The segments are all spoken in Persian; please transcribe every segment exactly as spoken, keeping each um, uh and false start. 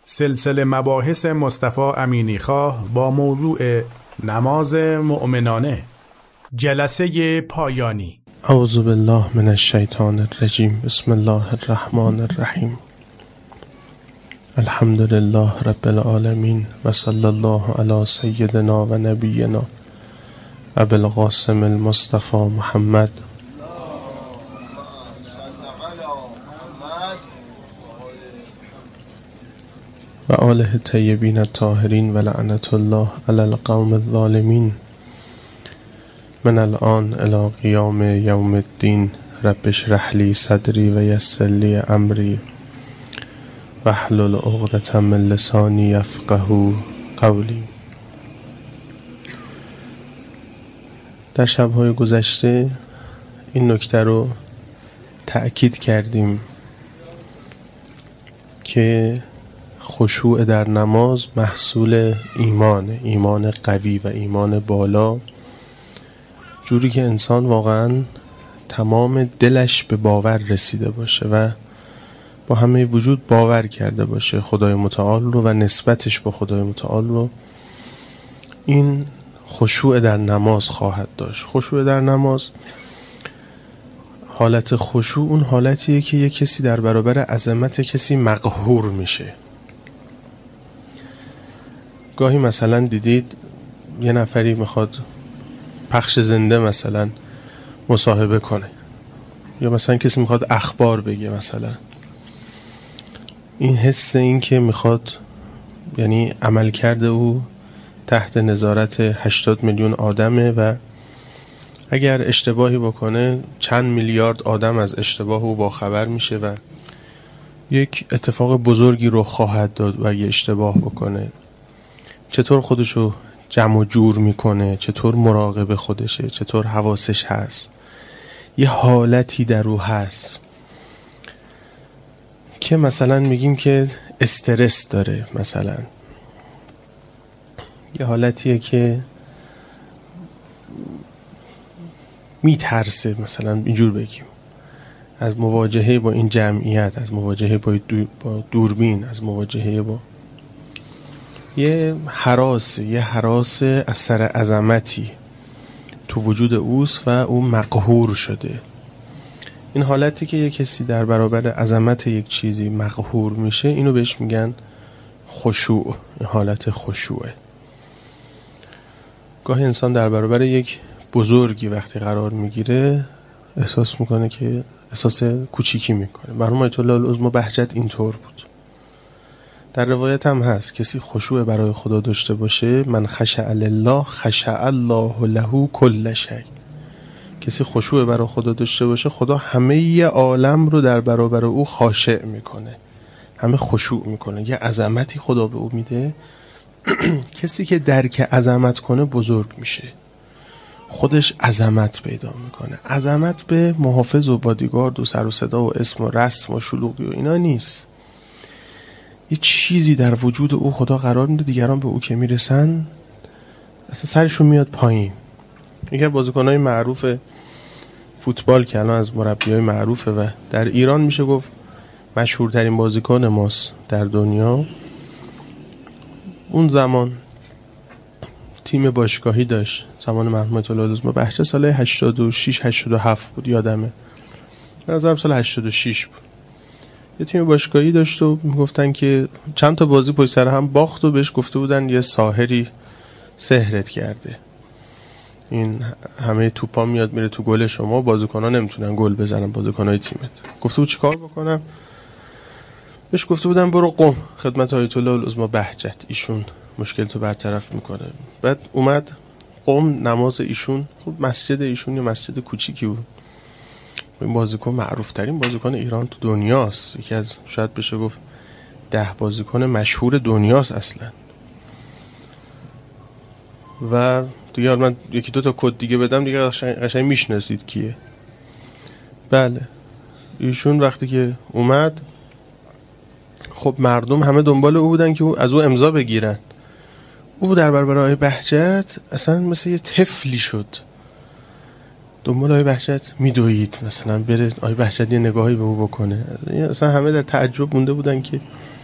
سلسله مباحث مصطفی امینیخواه با موضوع نماز مؤمنانه، جلسه پایانی. اعوذ بالله من الشیطان الرجیم. بسم الله الرحمن الرحیم. الحمد لله رب العالمین و صلی الله علی سیدنا و نبینا ابی القاسم المصطفى محمد و آله الطیبین الطاهرین و لعنت الله علی القوم الظالمین. من الان الی قیام یوم الدین رب اشرح لی صدری و یسر لی امری واحلل عقدة من لسانی یفقهوا قولی. در شب‌های گذشته این نکته رو تأکید کردیم که خشوع در نماز محصول ایمان، ایمان قوی و ایمان بالا، جوری که انسان واقعا تمام دلش به باور رسیده باشه و با همه وجود باور کرده باشه خدای متعال رو و نسبتش با خدای متعال رو. این خشوع در نماز خواهد داشت. خشوع در نماز، حالت خشوع اون حالتیه که یک کسی در برابر عظمت کسی مقهور میشه. گاهی مثلا دیدید یه نفری میخواد پخش زنده مثلا مصاحبه کنه، یا مثلا کسی میخواد اخبار بگه، مثلا این حس این که میخواد، یعنی عمل کرده او تحت نظارت هشتاد میلیون آدمه و اگر اشتباهی بکنه چند میلیارد آدم از اشتباه او باخبر میشه و یک اتفاق بزرگی رو خواهد داد و اگه اشتباه بکنه چطور خودشو جمع و جور میکنه، چطور مراقب خودشه، چطور حواسش هست. یه حالتی در او هست که مثلا میگیم که استرس داره، مثلا یه حالتیه که میترسه، مثلا اینجور بگیم، از مواجهه با این جمعیت، از مواجهه با دوربین، از مواجهه با یه هراس، یه هراس اثر عظمتی تو وجود اوست و او مقهور شده. این حالتی که یه کسی در برابر عظمت یک چیزی مقهور میشه، اینو بهش میگن خشوع. این حالت خشوعه. گاهی انسان در برابر یک بزرگی وقتی قرار میگیره احساس میکنه که احساس کوچیکی میکنه. مرحوم آیت الله العظمی بهجت اینطور بود. در روایت هم هست کسی خشوع برای خدا داشته باشه، من خشع لله خشع الله له کل شیء. کسی خشوع برای خدا داشته باشه، خدا همه ی عالم رو در برابر او خاشع میکنه، همه خشوع میکنه. یه عظمتی خدا به او میده. کسی که درک عظمت کنه بزرگ میشه، خودش عظمت پیدا میکنه. عظمت به محافظ و بادیگارد و سر و صدا و اسم و رسم و شلوغی و اینا نیست. یه چیزی در وجود او خدا قرار میده، دیگران به او که میرسن اصلا سرشون میاد پایین. یکی از بازیکن‌های معروف فوتبال که الان از مربیای معروفه و در ایران میشه گفت مشهورترین بازیکن ماست در دنیا، اون زمان تیم باشگاهی داشت، زمان مرحوم آیت الله العظمی بهجت، سال هشتاد و شش هشتاد و هفت بود یادمه، به نظرم سال هشتاد و شش بود. یه تیم باشگاهی داشت و میگفتن که چند تا بازی پشت سر هم باخت و بهش گفته بودن یه ساحری سحرت کرده، این همه توپا میاد میره تو گل شما، بازیکن‌ها نمیتونن گل بزنن، بازیکن‌های تیمت. گفته بود چیکار بکنم؟ بهش گفته بودن برو قم خدمت آیت الله العظمی بهجت، ایشون مشکل تو برطرف میکنه. بعد اومد قم، نماز ایشون، خب مسجد ایشون یه مسجد کوچیکی بود. این بازیکن معروف ترین بازیکن ایران تو دنیاست، یکی از شاید بشه گفت ده بازیکن مشهور دنیاست اصلا. و دیگه من یکی دو تا کد دیگه بدم دیگه قشنگ میشناسید کیه. بله، ایشون وقتی که اومد خب مردم همه دنبال او بودن که او از او امضا بگیرن. او در برابر آقای بهجت اصلا مثل یه طفلی شد، دنبال آقای بهجت میدوید، مثلا بره آقای بهجت یه نگاهی به او بکنه. اصلا همه در تعجب مونده بودن که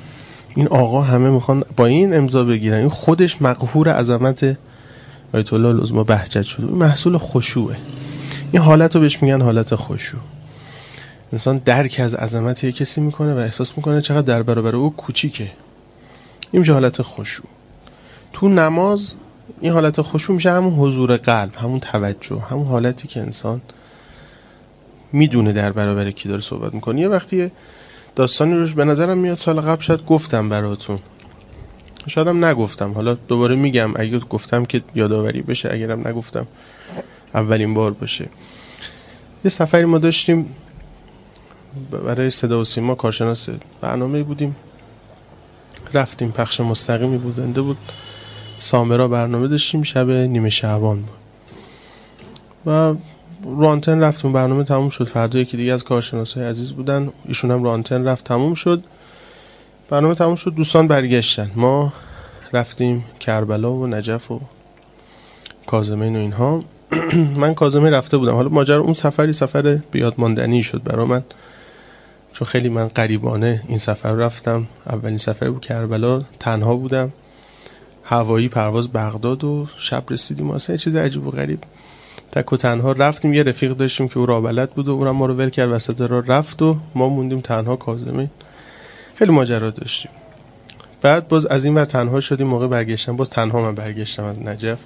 این آقا همه میخوان با این امضا بگیرن. این خودش مقهور عظمت آیت الله العظمی بهجت شده. این محصول خشوعه. این حالت رو بهش میگن حالت خشوع. انسان درک از عظمت یک کسی میکنه و احساس میکنه چقدر در برابر او کوچیکه. این میشه حالت خشوع. تو نماز این حالت خشوع میشه همون حضور قلب، همون توجه، همون حالتی که انسان میدونه در برابر کی داره صحبت میکنه. یه وقتی داستانی روش به نظرم میاد سال قبل شاید گفتم براتون، شاید هم نگفتم، حالا دوباره میگم اگه گفتم که یادآوری بشه، اگرم نگفتم اولین بار باشه. یه سفری ما داشتیم برای صدا و سیما، کارشناس برنامه بودیم، رفتیم پخش مستقیمی بودنده بود سامرا برنامه داشتیم، شب نیمه شعبان بود و رو آنتن رفتیم، برنامه تموم شد. فردا یکی دیگه از کارشناسای عزیز بودن، ایشون هم رو آنتن رفت، تموم شد برنامه، تموم شد، دوستان برگشتن، ما رفتیم کربلا و نجف و کاظمین و اینها. من کاظمین رفته بودم. حالا ماجرا اون سفری سفر بیاد ماندنی شد برای من، چون خیلی من غریبانه این سفر رفتم. اولین سفر بود کربلا، تنها بودم، هوایی پرواز بغداد و شب رسیدیم. اصلا چیز عجیب و غریب، تک و تنها رفتیم. یه رفیق داشتیم که او راه بلد بود و اونم ما رو ول کرد وسط راه رفت و ما موندیم تنها کاظمین. خیلی ماجرا داشتیم. بعد باز از این ور تنها شدیم، موقع برگشتم باز تنها من برگشتم از نجف.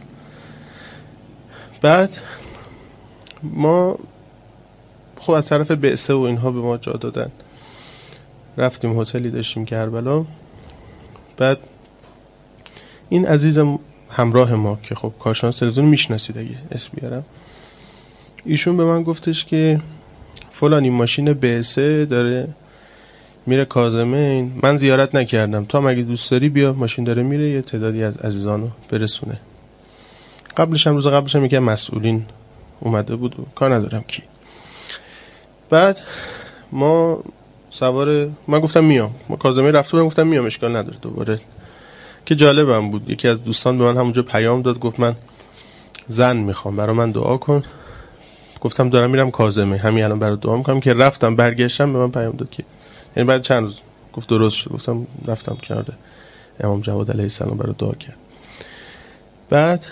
بعد ما خب از طرف بعثه و اینها به ما جا دادن، رفتیم هتلی داشتیم کربلا. بعد این عزیزم همراه ما که خب کارشناس تلویزیون میشناسید اگه اسم بیارم، ایشون به من گفتش که فلانی ماشین بعثه داره میره کاظمین، من زیارت نکردم، تو هم اگه دوست داری بیا، ماشین داره میره یه تعدادی از عزیزانو برسونه. قبلش هم روز قبلش هم یکی مسئولین اومده بود و کار ندارم کی. بعد ما سوار، من گفتم میام، ما کاظمین رفته بودم، گفتم میام اشکال نداره. دوباره که جالبم بود، یکی از دوستان به من همونجا پیام داد، گفت من زن میخوام، برای من دعا کن. گفتم دارم میرم کاظمین، همین الان برای دعا میکنم. که رفتم برگشتم به من پیام داد که یعنی بعد چند روز گفت درست شد. گفتم رفتم کنار امام جواد علیه السلام برای دعا کرد. بعد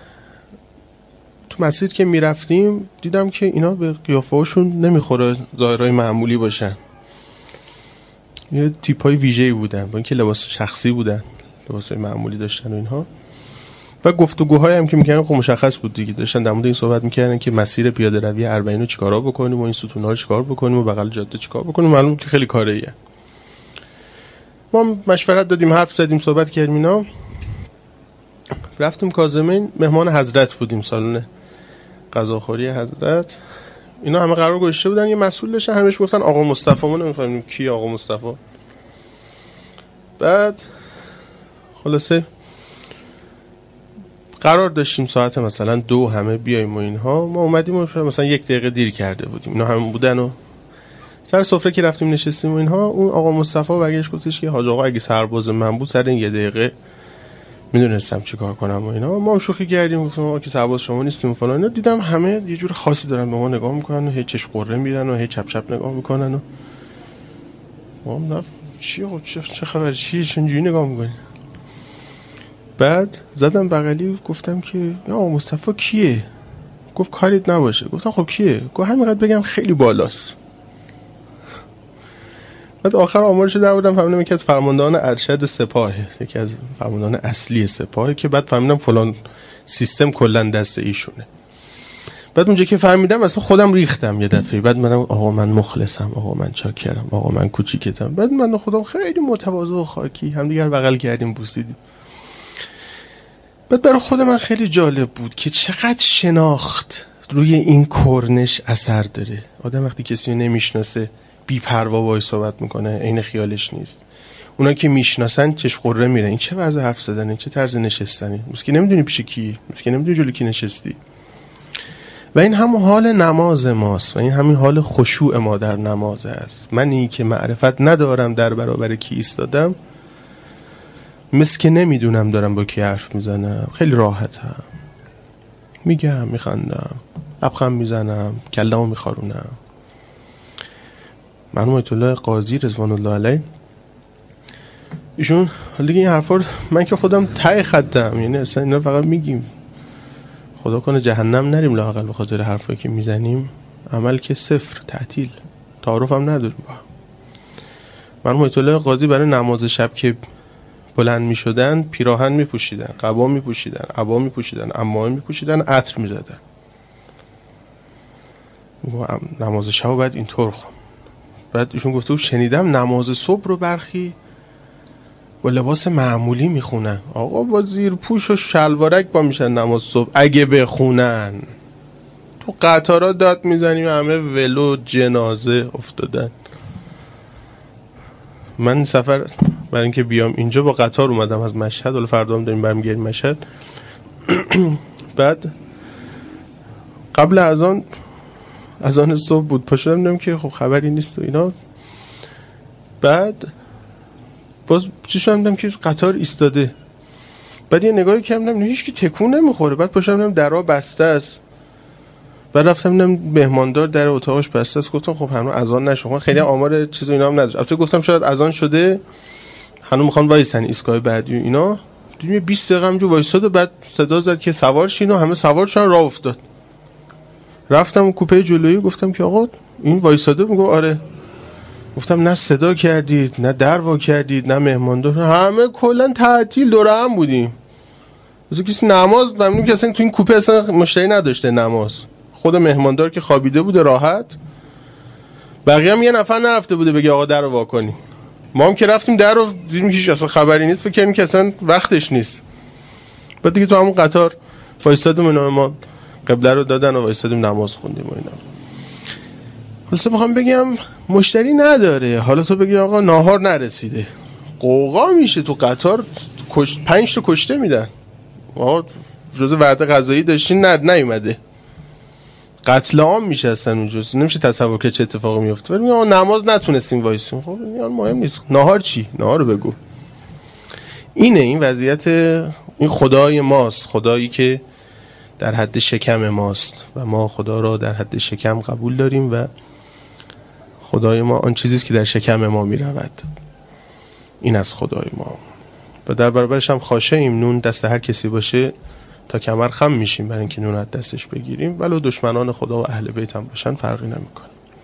تو مسیر که میرفتیم دیدم که اینا به قیافه هاشون نمیخوره ظاهرای معمولی باشن، یه تیپای ویژه‌ای بودن، با اینکه لباس شخصی بودن، لباس معمولی داشتن و اینها. و گفتگوهای هم که میکردن خب مشخص بود دیگه، داشتن در مورد این صحبت میکردن که مسیر پیاده روی اربعین رو چیکارا بکنیم و این ستون‌ها رو چیکار بکنیم و بغل جاده چیکار بکنیم. معلومه که خیلی کاره ایه. ما مشورت دادیم، حرف زدیم، صحبت کردیم اینا. رفتیم کاظمین، مهمان حضرت بودیم، سالن غذاخوری حضرت. اینا همه قرار گذاشته بودن، یه مسئول داشتن، همش گفتن آقا مصطفی. ما نمی‌فهمیم کی آقا مصطفی. بعد خلاصه قرار داشتیم ساعت مثلا دو همه بیایم و اینها. ما اومدیم و مثلا یک دقیقه دیر کرده بودیم، اینا همه بودن و سر سفره که رفتیم نشستیم و اینها. اون آقا مصطفی برگشت گفتش که حاج آقا اگه سرباز من بود سر این یه دقیقه میدونستم چی کار کنم و اینا. ما هم شوخی کردیم، گفتم آقا که سرباز شما نیستیم و فلان اینا. دیدم همه یه جور خاصی دارن به ما نگاه میکنن و هی چشم قره میرن و هی چپ چپ نگاه میکنن و ما نف چی آقا چه خبر، چی چنجوری نگاه میکنی؟ بعد زدم بغلی گفتم که آقا مصطفی کیه؟ گفت کاریت نباشه. گفتم خب کیه؟ گفت همینقدر بگم خیلی بالاست. بعد آخر آمارش در بودم فهمیدم یکی از فرماندهان ارشد سپاه، یکی از فرماندهان اصلی سپاه، که بعد فهمیدم فلان سیستم کلا دست ایشونه. بعد اونجا که فهمیدم اصلا خودم ریختم یه دفعه. بعد منم آقا من مخلصم، آقا من چاکرم، آقا من کوچیکتم. بعد من خودم خیلی متواضع و خاکی همدیگر بغل کردیم، بوسیدیم. بعد برای خود من خیلی جالب بود که چقدر شناخت روی این کرنش اثر داره. آدم وقتی کسی رو نمیشناسه بی پروا باهاش صحبت میکنه، عین خیالش نیست. اونا که میشناسن چشم قره میرن، این چه وضع حرف زدنه، چه طرز نشستنی، مسکی نمیدونی پیش کی، مسکی نمیدونی جلوی کی نشستی. و این همون حال نماز ماست و این همین حال خشوع ما در نماز است. منی که معرفت ندارم در برابر کی ایستادم، مسکی نمیدونم دارم با کی حرف میزنم، خیلی راحتم، میگم، میخندم، لبخند میزنم، کلامو میخارونم. مرحوم آیت الله قاضی رضوان الله علیه ایشون حالا دیگه این حرفا من که خودم ته خطم، یعنی اصلا اینا فقط میگیم خدا کنه جهنم نریم لااقل به خاطر حرفایی که میزنیم. عمل که صفر، تعطیل، تعارف هم نداریم با هم. مرحوم آیت الله قاضی برای نماز شب که بلند میشدن پیراهن میپوشیدن، قبا میپوشیدن، عبا میپوشیدن، عمامه میپوشیدن، عطر میزدن. نماز شب بعد اینطور خون. بعد ایشون گفته بود شنیدم نماز صبح رو برخی با لباس معمولی میخونن. آقا با زیر پوش و شلوارک با میشن نماز صبح اگه بخونن. تو قطارا داد میزنیم همه ولو جنازه افتادن. من سفر برای اینکه بیام اینجا با قطار اومدم از مشهد، ولی فردا هم داریم برمیگردیم مشهد. بعد قبل از آن از آن صبح بود، پا شدم دیدم که خب خبری نیست و اینا. بعد باز چی شدم دیدم که قطار ایستاده. بعد یه نگاهی کردم هیچ کی تکون نمیخوره. بعد پا شدم دیدم درا بسته است. بعد رفتم دیدم مهماندار در اتاقش بسته است. گفتم خب هنوز اذان نشده. خیلی آمار چیز و اینا هم نداره. البته گفتم شاید اذان شده هنوز میخوان وایسن ایستگاه بعدی و اینا. دیدم بیست دقیقه همونجا وایساد و بعد صدا زد که سوار شین و همه سوار شدن، راه افتاد. رفتم کوپه جلویی گفتم که آقا این وایساده؟ میگه آره. گفتم نه صدا کردید نه در وا کردید نه مهماندار، همه کلا تعطیل دور هم بودیم. مثلا کسی نماز نمیدونم که اصلا تو این کوپه اصلا مشتری نداشته نماز. خود مهماندار که خوابیده بوده راحت، بقیه هم یه نفر نرفته بوده بگه آقا در رو وا کنی. ما هم که رفتیم در رو دیدیم که اصلا خبری نیست، فکر کردیم که اصلا وقتش نیست. بعد دیگه تو همون قطار وایسادیم و ما قبله رو دادن و وایسادیم نماز خوندیم و اینا. حالا میخوام بگم مشتری نداره، حالا تو بگی آقا ناهار نرسیده، قوقا میشه تو قطار، کش... پنج تا کشته میدن. آقا جز وعده غذایی داشتین نه نیومده، قتل عام میشه اصلا اونجا، نمیشه تصور که چه اتفاقی میفته. ولی میگم نماز نتونستیم وایسیم. خب میگم مهم نیست، ناهار چی؟ ناهار رو بگو. اینه این وضعیت. این خدای ماست، خدایی که در حد شکم ماست و ما خدا را در حد شکم قبول داریم و خدای ما آن چیزیست که در شکم ما می رود. این از خدای ما و در برابرش هم خاشعیم. نون دست هر کسی باشه تا کمر خم میشیم برای اینکه نون از دستش بگیریم، ولو دشمنان خدا و اهل بیت هم باشن فرقی نمیکنه.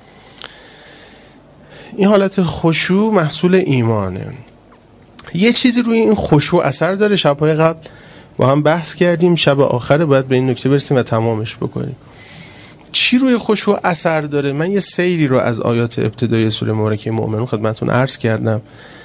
این حالت خشوع محصول ایمانه. یه چیزی روی این خشوع اثر داره، شب‌های قبل با هم بحث کردیم، شب آخر باید به این نکته برسیم و تمامش بکنیم. چی روی خشوع اثر داره؟ من یه سیری رو از آیات ابتدایی سوره مبارکه مؤمنون خدمتتون عرض کردم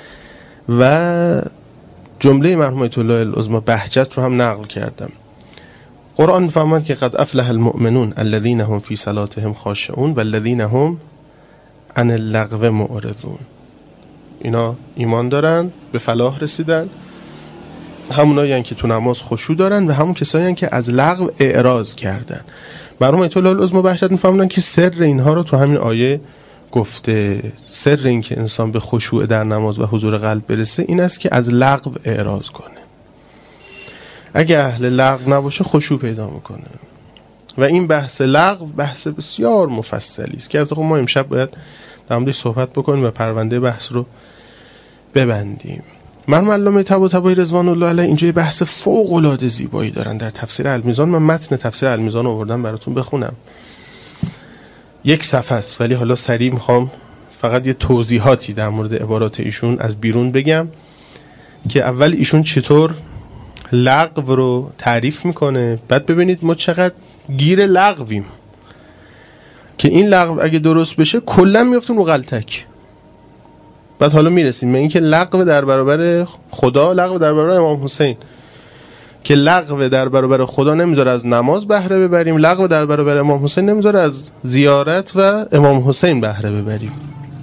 و جمله مرحوم آیت الله العظمی بهجت رو هم نقل کردم. قرآن فرمود که قد افلح المؤمنون الذين هم فی صلاتهم خاشعون والذین هم عن اللغو معرضون. اینا ایمان دارن، به فلاح رسیدن، همونایی هستن که تو نماز خشوع دارن و همون کسایی هستن که از لغو اعراض کردن. مرحوم آیت الله العظمی بهجت میفهمونن که سر اینها رو تو همین آیه گفته. سر این که انسان به خشوع در نماز و حضور قلب برسه این است که از لغو اعراض کنه. اگه اهل لغو نباشه خشوع پیدا میکنه و این بحث لغو بحث بسیار مفصلی است که خب ما امشب باید در موردش صحبت بکنیم و پرونده بحث رو ببندیم. مرحوم علامه طباطبایی رضوان الله علیه اینجا بحث فوق العاده زیبایی دارن در تفسیر المیزان. من متن تفسیر المیزان رو آوردم براتون بخونم، یک صفحه است، ولی حالا سریع میخوام فقط یه توضیحاتی در مورد عبارات ایشون از بیرون بگم که اول ایشون چطور لغو رو تعریف میکنه، بعد ببینید ما چقدر گیر لغویم که این لغو اگه درست بشه کلا میافتیم رو غلطک. بعد حالا میرسیم به این که لغو در برابر خدا، لغو در برابر امام حسین، که لغو در برابر خدا نمیذاره از نماز بهره ببریم، لغو در برابر امام حسین نمیذاره از زیارت و امام حسین بهره ببریم.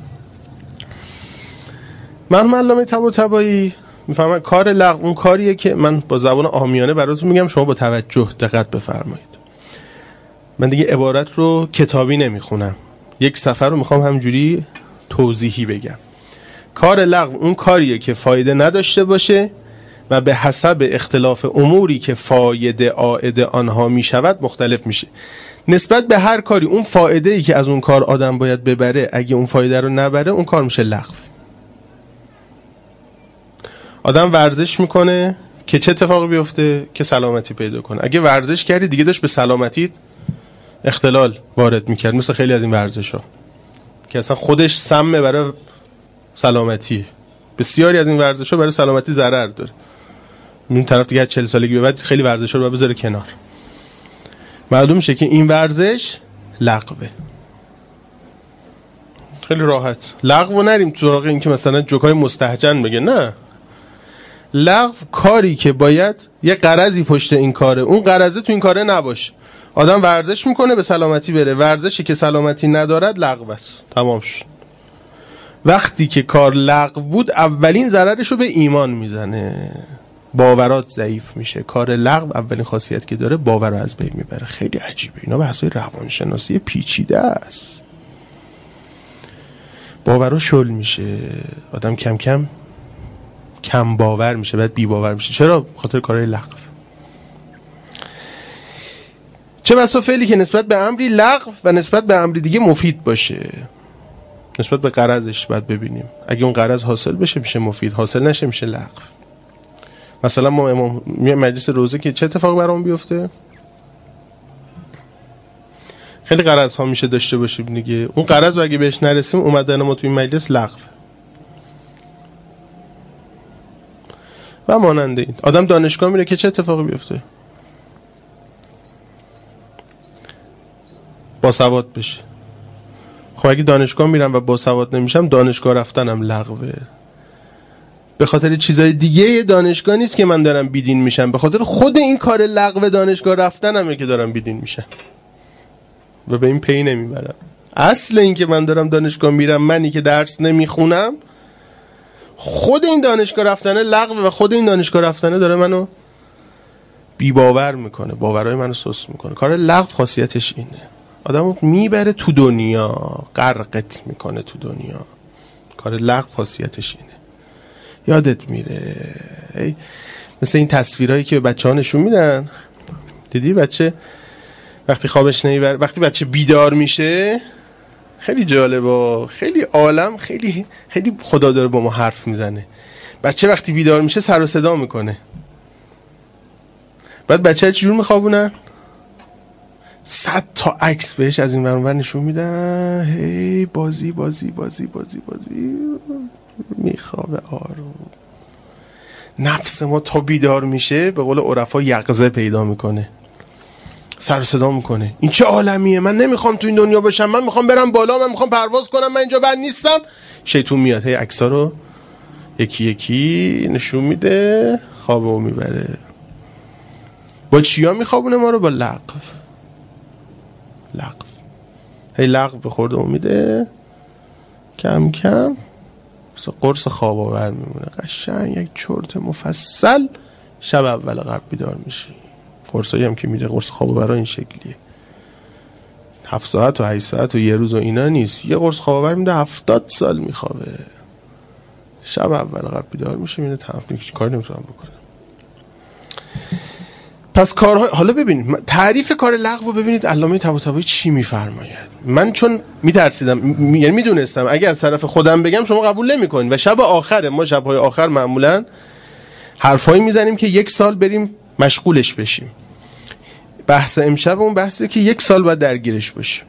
مرحوم علامه طباطبایی میفهمم کار لغو اون کاریه که من با زبان عامیانه براتون میگم، شما با توجه دقت بفرمایید. من دیگه عبارت رو کتابی نمیخونم، یک صفحه رو میخوام همجوری توضیحی بگم. کار لغو اون کاریه که فایده نداشته باشه و به حسب اختلاف اموری که فایده عائد آنها میشود مختلف میشه. نسبت به هر کاری اون فایده ای که از اون کار آدم باید ببره، اگه اون فایده رو نبره اون کار میشه لغو. آدم ورزش میکنه که چه اتفاقی بیفته؟ که سلامتی پیدا کنه. اگه ورزش کردی دیگه داشت به سلامتیت اختلال وارد میکرد، مثل خیلی از این ورزش ها که اصلا خودش سمه برای سلامتی. بسیاری از این ورزش ها برای سلامتی ضرر داره. این طرف دیگه چهل سالگی به بعد خیلی ورزش ها رو بذاره کنار. معلوم میشه که این ورزش لغوه. خیلی راحت لغو نریم تو سراغ این که مثلا جوکای مستهجن بگه، نه. لغو کاری که باید یه غرضی پشت این کاره، اون غرضه تو این کاره نباشه. آدم ورزش میکنه به سلامتی بره، ورزشی که سلامتی ندارد لغو است، تمام شد. وقتی که کار لغو بود اولین ضررش رو به ایمان میزنه، باورات ضعیف میشه. کار لغو اولین خاصیت که داره باور رو از بین میبره. خیلی عجیبه، اینا بحثای روانشناسی پیچیده است. باور رو شل میشه، آدم کم کم کم باور میشه، بعد بی باور میشه. چرا؟ خاطر کارهای لغو. چه بسا فعلی که نسبت به امری لغو و نسبت به امری دیگه مفید باشه. نسبت به غرضش باید ببینیم. اگه اون غرض حاصل بشه میشه مفید، حاصل نشه میشه لغو. مثلا ما امام مجلس روزه که چه اتفاقی برام بیفته؟ خیلی غرض ها میشه داشته باشیم دیگه. اون غرض رو اگه بهش نرسیم اومدن ما تو این مجلس لغو. و ماننده این. آدم دانشگاه میره که چه اتفاقی بیفته؟ با سواد بشه. خب اگه دانشگاه میرم و با سواد نمیشم، دانشگاه رفتنم لغوه. به خاطر چیزای دیگه دانشگاه نیست که من دارم بیدین میشم، به خاطر خود این کار لغو دانشگاه رفتنمه که دارم بیدین میشم و به این پی نمیبرم. اصل این که من دارم دانشگاه میرم، منی که درس نمیخونم، خود این دانشگاه رفتنه لغو و خود این دانشگاه رفتنه داره منو بی باور میکنه، باورهای منو سست میکنه. کار لغو خاصیتش اینه، آدمو میبره تو دنیا، غرقت میکنه تو دنیا. کار لغو خاصیتش اینه. یادت میره ای مثل این تصویرهایی که به بچه‌ها نشون میدن، دیدی بچه وقتی خوابش نمیبره، وقتی بچه بیدار میشه، خیلی جالبه، خیلی عالم، خیلی خیلی خدا داره با ما حرف میزنه. بچه وقتی بیدار میشه سر و صدا میکنه، بعد بچه چجور میخوابونن؟ صد تا عکس بهش از این ور اون ور نشون میدن، هی بازی بازی بازی بازی بازی میخوابه آروم. نفس ما تا بیدار میشه به قول عرفا یقظه پیدا میکنه، سر صدا میکنه. این چه عالمیه؟ من نمیخوام تو این دنیا باشم، من میخوام برم بالا، من میخوام پرواز کنم، من اینجا بند نیستم. شیطون میاد هی عکسا رو یکی یکی نشون میده، خوابو میبره. با چیا میخوابونه ما رو؟ با لغو. لغو هی لغو به خورده میده، کم کم مثل قرص خواب آور میمونه. قشنگ یک چرت مفصل شب اول قبل بیدار میشی. قرصایی هم که میده قرص خواب آور این شکلیه، هفت ساعت و هشت ساعت و یه روز و اینا نیست. یه قرص خواب آور میده هفتاد سال میخوابه. شب اول قبل بیدار میشه، میده تمام دیگه کار نمیتونم بکنم. پس کارها، حالا ببین تعریف کار لغو ببینید علامه طباطبایی چی میفرماید. من چون میترسیدم، یعنی میدونستم اگه از طرف خودم بگم شما قبول نمیکنین و شب آخره، ما شبهای آخر معمولا حرفایی میزنیم که یک سال بریم مشغولش بشیم. بحث امشب اون بحثه که یک سال بعد درگیرش باشیم.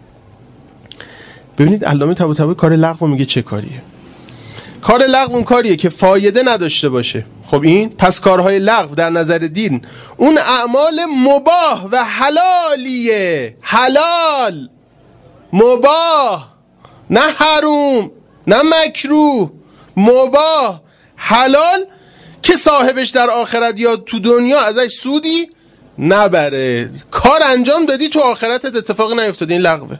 ببینید علامه طباطبایی کار لغو میگه چه کاریه. کار لغو اون کاریه که فایده نداشته باشه. خب این پس کارهای لغو در نظر دین اون اعمال مباح و حلالیه. حلال، مباح، نه حروم، نه مکروه، مباح، حلال، که صاحبش در آخرت یا تو دنیا ازش سودی نبره. کار انجام دادی تو آخرتت اتفاقی نیفتاد، این لغوه.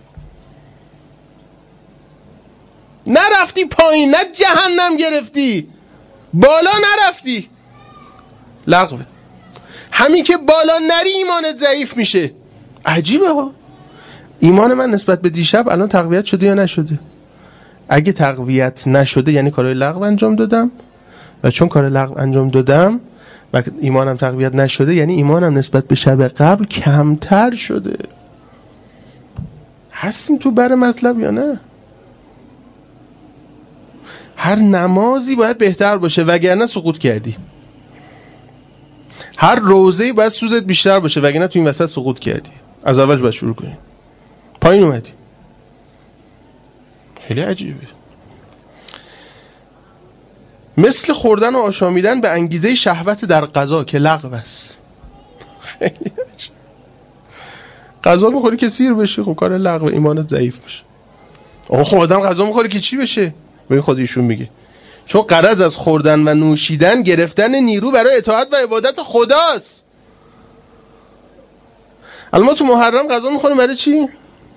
نرفتی پایین، نه جهنم گرفتی، بالا نرفتی، لغوه. همین که بالا نری ایمانت ضعیف میشه. عجیبه ها. ایمان من نسبت به دیشب الان تقویت شده یا نشده؟ اگه تقویت نشده یعنی کارهای لغو انجام دادم، و چون کار لغو انجام دادم و ایمانم تقویت نشده یعنی ایمانم نسبت به شب قبل کمتر شده. هستیم تو بر مطلب یا نه؟ هر نمازی باید بهتر باشه وگرنه سقوط کردی. هر روزه‌ای باید سوزت بیشتر باشه وگرنه تو این وسط سقوط کردی. از اول باید شروع کنی. پایین اومدی. خیلی عجیبه. مثل خوردن و آشامیدن به انگیزه شهوت در غذا که لغو است. خیلی عجیب. غذا میخوری که سیر بشی، خب کار لغو، ایمانت ضعیف میشه. آقا خب آدم غذا میخوره که چی بشه؟ ببین خود ایشون میگه چون غرض از خوردن و نوشیدن گرفتن نیرو برای اطاعت و عبادت خداست. الان ما تو محرم غذا میخوریم برای چی؟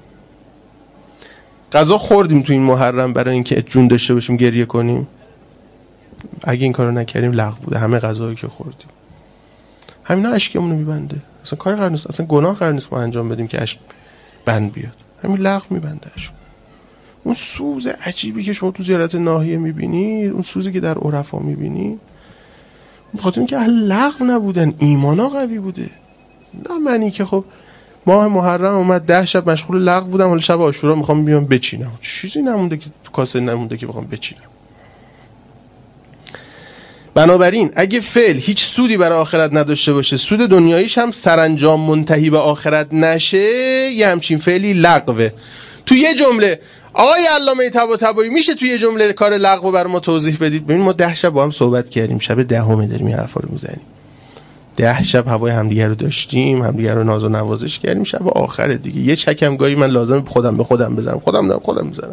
غذا خوردیم تو این محرم برای اینکه جون داشته باشیم گریه کنیم. اگه این کارو نکردیم لغو بوده همه غذایی که خوردیم. همینا اشکمون رو میبنده. اصلا کار قرار نیست، اصلا گناه قرار نیست ما انجام بدیم که اشک بند بیاد. همین لغو میبنده اشک. اون سوز عجیبی که شما تو زیارت ناحیه میبینید، اون سوزی که در عرفا میبینید، بخاطر اینکه اهل لغو نبودن، ایمانا قوی بوده. نه منی که خب ماه محرم اومد ده شب مشغول لغو بودم، حالا شب عاشورا میخوام بیام بچینم. چیزی نمونده که تو کاسه نمونده که بخوام بچینم. بنابراین اگه فعل هیچ سودی برای آخرت نداشته باشه، سود دنیاییش هم سرانجام منتهی به آخرت نشه، یه همچین فعلی لغوه. تو یه جمله آقای علامه طباطبایی میشه تو یه جمله کار لغو برای ما توضیح بدید؟ ببین ما ده شب با هم صحبت کردیم، شب دهمه داریم این حرفا رو میزنیم. ده شب هوای همدیگه رو داشتیم، همدیگه رو ناز و نوازش کردیم، شب آخر دیگه یه چکم گاهی من لازم خودم به خودم بزنم، خودم نه خودم میزنم.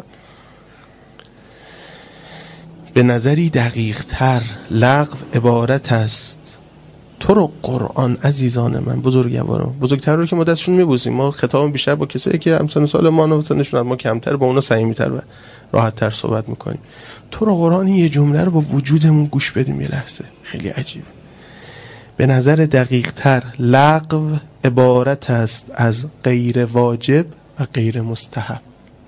به نظری دقیق تر لغو عبارت است تو رو قرآن عزیزان من، بزرگوارم، بزرگتر رو که ما دستشون میبوسیم، ما خطاب بیشتر با کسایی که همسن سال ما و سنشون ما کمتر، با اونا صمیمیتر و راحت‌تر صحبت میکنیم. تو رو قرآن یه جمله رو با وجودمون گوش بدیم یه لحظه، خیلی عجیبه. به نظر دقیق تر لغو عبارت است از غیر واجب و غیر مستحب.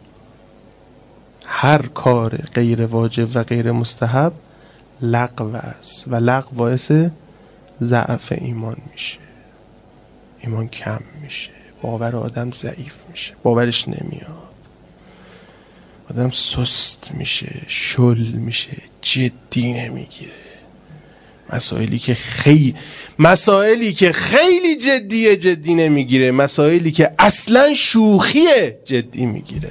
هر کار غیر واجب و غیر مستحب لغو است و لغو باعث ضعف ایمان میشه، ایمان کم میشه، باور آدم ضعیف میشه، باورش نمیاد، آدم سست میشه، شل میشه، جدی نمیگیره. مسائلی که خیلی مسائلی که خیلی جدیه جدی نمیگیره، مسائلی که اصلا شوخیه جدی میگیره.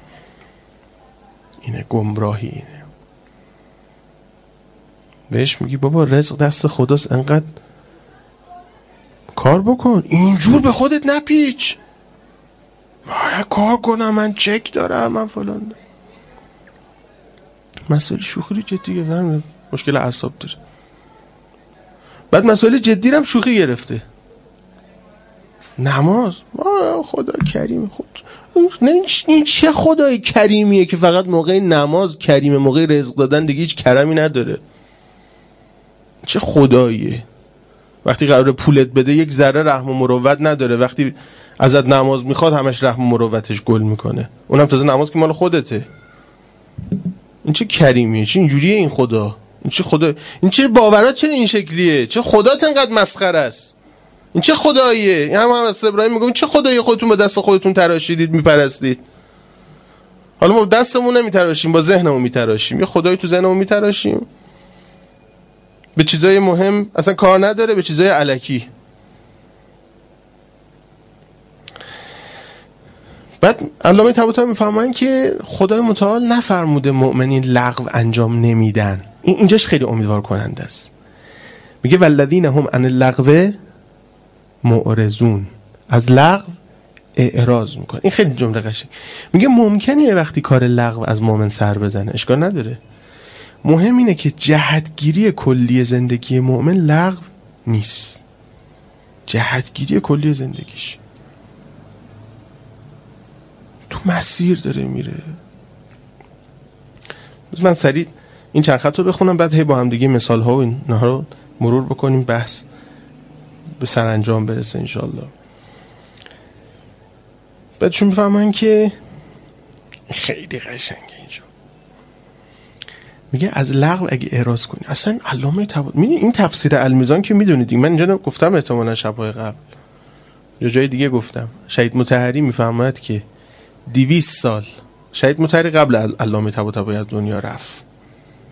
اینه گمراهی. اینه بهش میگی بابا رزق دست خداست، انقدر کار بکن، اینجور به خودت نپیچ. باید کار کنم، من چک دارم، من فلان. مسئله شوخی جدیه، فهمه مشکل اعصاب داره. بعد مسئله جدی هم شوخی گرفته. نماز خدا کریم. خود این چه خدای کریمیه که فقط موقع نماز کریمه، موقع رزق دادن دیگه هیچ کرمی نداره؟ چه خداییه؟ وقتی قراره پولت بده یک ذره رحم و مروت نداره، وقتی ازت نماز میخواد همش رحم و مروتش گل میکنه، اونم تازه نماز که مال خودته. این چه کریمیه؟ چه اینجوریه این خدا؟ این چه خدا؟ این چه باورات چه این شکلیه؟ چه خدات انقدر مسخره است؟ این چه خداییه؟ این هم هم از ابراهیم میگم چه خدایی خودتون با دست خودتون تراشیدید میپرستید؟ حالا ما دستمون نمیتراشیم، با ذهنمون میتراشیم. یه خدایی تو ذهنمون میتراشیم، به چیزای مهم اصلا کار نداره، به چیزای الکی. بعد علامه طباطبایی میفهمن که خدای متعال نفرموده مؤمنین لغو انجام نمیدن. این اینجاش خیلی امیدوار کننده است. میگه والذین هم عن اللغو معرضون، از لغو اعراض میکنه. این خیلی جمله قشنگه. میگه ممکنه وقتی کار لغو از مؤمن سر بزنه، اشکال نداره. مهم اینه که جهتگیری کلی زندگی مؤمن لغو نیست. جهتگیری کلی زندگیش تو مسیر داره میره. من سریع این چند خط رو بخونم، بعد هی با هم دیگه مثال ها و اینها رو مرور بکنیم، بحث به سرانجام برسه انشالله. بعد چون میفهمن که خیلی قشنگه اینجا، میگه از لغو اگه اعراض کنی، اصلا علامه طباطبایی این تفسیر المیزان که میدونید، من اینجا گفتم احتمالاً شب‌های قبل یا جای دیگه گفتم، شهید مطهری میفهمد که دویست سال شهید مطهری قبل علامه طباطبایی از دنیا رفت،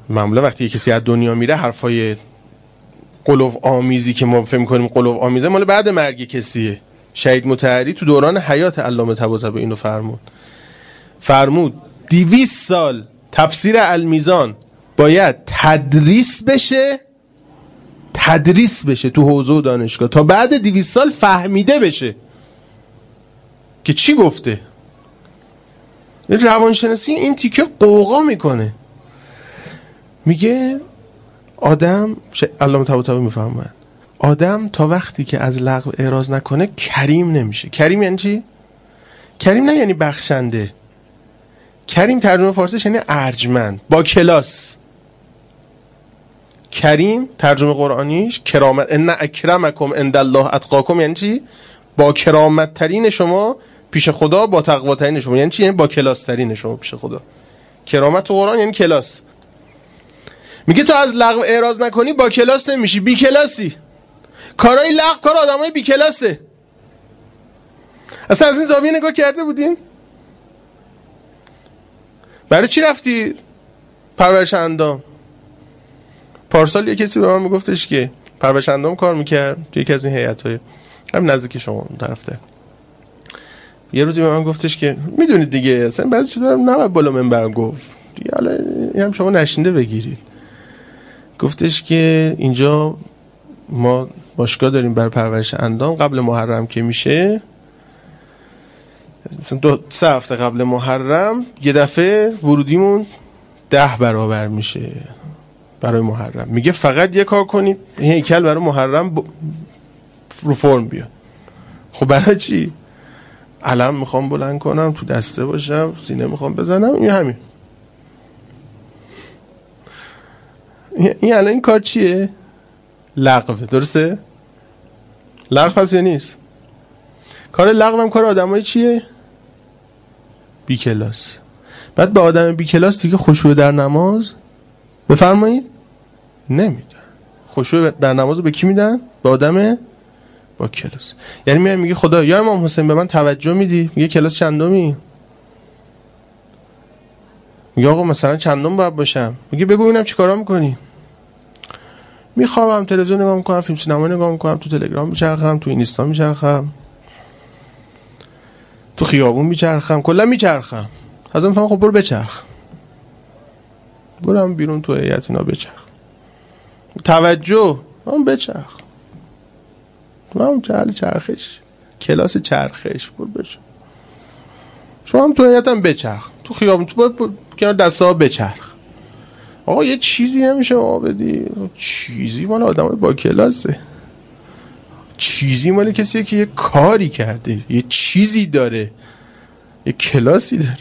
معمولا وقتی کسی از دنیا میره حرفای قلوف آمیزی که ما فهم کنیم قلوف آمیزه مال بعد مرگ کسیه. شهید مطهری تو دوران حیات علامه طباطبایی اینو فرمود. فرمود دویست سال تفسیر المیزان باید تدریس بشه تدریس بشه تو حوزه و دانشگاه تا بعد دویست سال فهمیده بشه که چی گفته. روانشناسی این تیکه قوقا میکنه، میگه آدم علامه طباطبایی میفهمن آدم تا وقتی که از لغو اعراض نکنه کریم نمیشه. کریم یعنی چی؟ کریم نه یعنی بخشنده. کریم ترجمه فارسیش یعنی ارجمند، با کلاس. کریم ترجمه قرآنیش کرامت، ان اکرمکم عند الله اتقاکم یعنی چی؟ با کرامت ترین شما پیش خدا با تقوا ترین شما. یعنی چی؟ یعنی با کلاس ترین شما پیش خدا. کرامت تو قرآن یعنی کلاس. میگه تو از لغو اعراض نکنی با کلاس نمیشی، بی کلاسی. کارهای لغو کار آدمای بی کلاسه. اصلا از این زاویه نگاه کرده بودین؟ برای چی رفتی پرورش اندام؟ پارسال یه کسی به من میگفتش که پرورش اندام کار میکرد توی یکی از این هیئت‌های هم نزدیک شما اون طرفته. یه روزی به من گفتش که میدونید دیگه اصلا بعضی چیزا رو نباید بالا منبر گفت دیگه، حالا این هم شما نشینده بگیرید. گفتش که اینجا ما باشگاه داریم برای پرورش اندام، قبل محرم که میشه مثلا دو سه هفته قبل محرم یه دفعه ورودیمون ده برابر میشه برای محرم. میگه فقط یه کار کنید هیکل برای محرم ب... رو فرم بیاد. خب برای چی؟ علم میخوام بلند کنم، تو دسته باشم، سینه میخوام بزنم، این همین. این الان این کار چیه؟ لغوه، درسته؟ لغو هست یا نیست؟ کار لغو هم کار آدمای چیه؟ بی کلاس. بعد به آدم بی کلاس دیگه خشوع در نماز بفرمایید نمیدن. خشوع در نماز به کی میدن؟ به آدم با کلاس. یعنی میاد میگه خدا یا امام حسین به من توجه میدی؟ میگه کلاس چندمی؟ میگه آقا مثلا چندم باید باشم؟ میگه بگو ببینم چیکارا میکنی؟ میخوام تلویزیون نگاه میکنم، فیلم سینما نگاه میکنم، تو تلگرام میچرخم، تو اینستا میچرخم، تو خیابون میچرخم، کلا میچرخم. ازم فهم خب برو بچرخ، برم بیرون تو هیئت اینا بچرخ. توجه اون بچرخ، تو هم جهل چرخش، کلاس چرخش، برو بچرخ. شما هم تو هیئت هم بچرخ، تو خیابون تو کنار دسته ها بچرخ. آقا یه چیزی نمیشه ما بدی؟ چیزی مال آدمای با کلاسه. چیزی مال کسیه که یه کاری کرده، یه چیزی داره، یه کلاسی داره.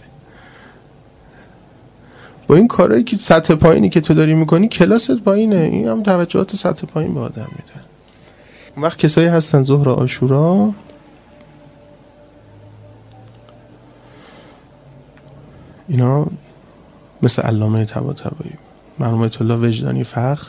با این کارهایی که سطح پایینی که تو داری میکنی کلاست پایینه، این هم توجهات سطح پایین به آدم میده. اون وقت کسایی هستن ظهر عاشورا اینا مثل علامه طباطبایی، مرحوم آیت الله وجدانی فخر،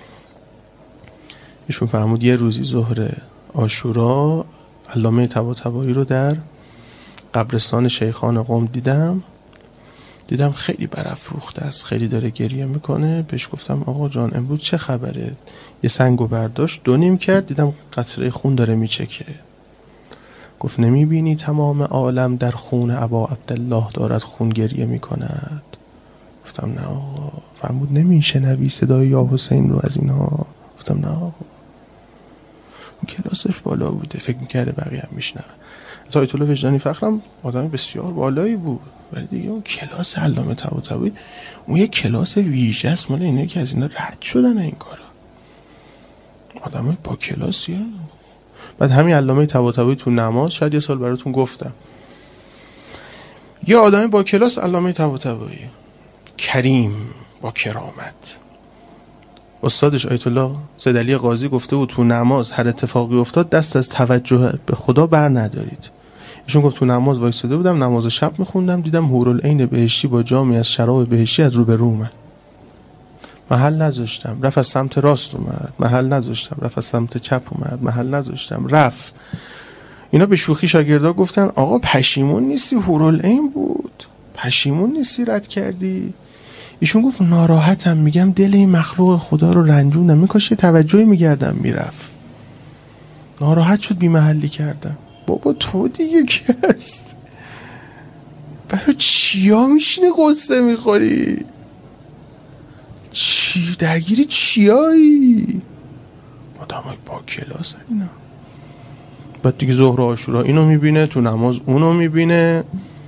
ایشون فرمود یه روزی ظهر عاشورا علامه طباطبایی رو در قبرستان شیخان قم دیدم دیدم خیلی برافروخته است، خیلی داره گریه میکنه. بهش گفتم آقا جان امروز چه خبره؟ یه سنگو برداشت دو نیم کرد، دیدم قطره خون داره میچکه. گفت نمیبینی تمام عالم در خون ابا عبدالله دارد خون گریه میکند؟ گفتم نه آقا. فرمود نمیشنوی صدای یا حسین رو از اینها؟ گفتم نه آقا. کلاسش بالا بوده، فکر میکرده بقیه هم میشنوه. آیت الله وجدانی فخرم آدم بسیار بالایی بود، ولی دیگه اون کلاس علامه طباطبایی اون یه کلاس ویژه است، مال اینه که از اینا رد شدن این کارا. آدمای با کلاسیه. بعد همین علامه طباطبایی تو نماز شاید یه سال براتون گفتم، یه آدم با کلاس علامه طباطبایی، کریم، با کرامت. استادش آیت الله سید علی قاضی گفته بود تو نماز هر اتفاقی افتاد دست از توجه به خدا بر ندارید. ایشون گفت تو نماز وایساده بودم، نماز شب میخوندم، دیدم حورالعین بهشتی با جامی از شراب بهشتی از رو به رو اومد. محل نذاشتم، رفت از سمت راست اومد. محل نذاشتم، رفت از سمت چپ اومد. محل نذاشتم، رفت. اینا به شوخی شاگردا گفتن آقا پشیمون نیستی؟ حورالعین بود، پشیمون نیستی رد کردی؟ ایشون گفت ناراحتم، میگم دل این مخلوق خدا رو رنجوندم، میکاش یه توجهی میگردم میرفت. ناراحت شد، بی محلی کردم. بابا تو دیگه کی هست؟ برای چیا میشینی قصه میخوری؟ چی درگیری چیایی؟ آدم های با کلاس اینا. بعد دیگه ظهر و عاشورا اینو میبینه، تو نماز اونو میبینه،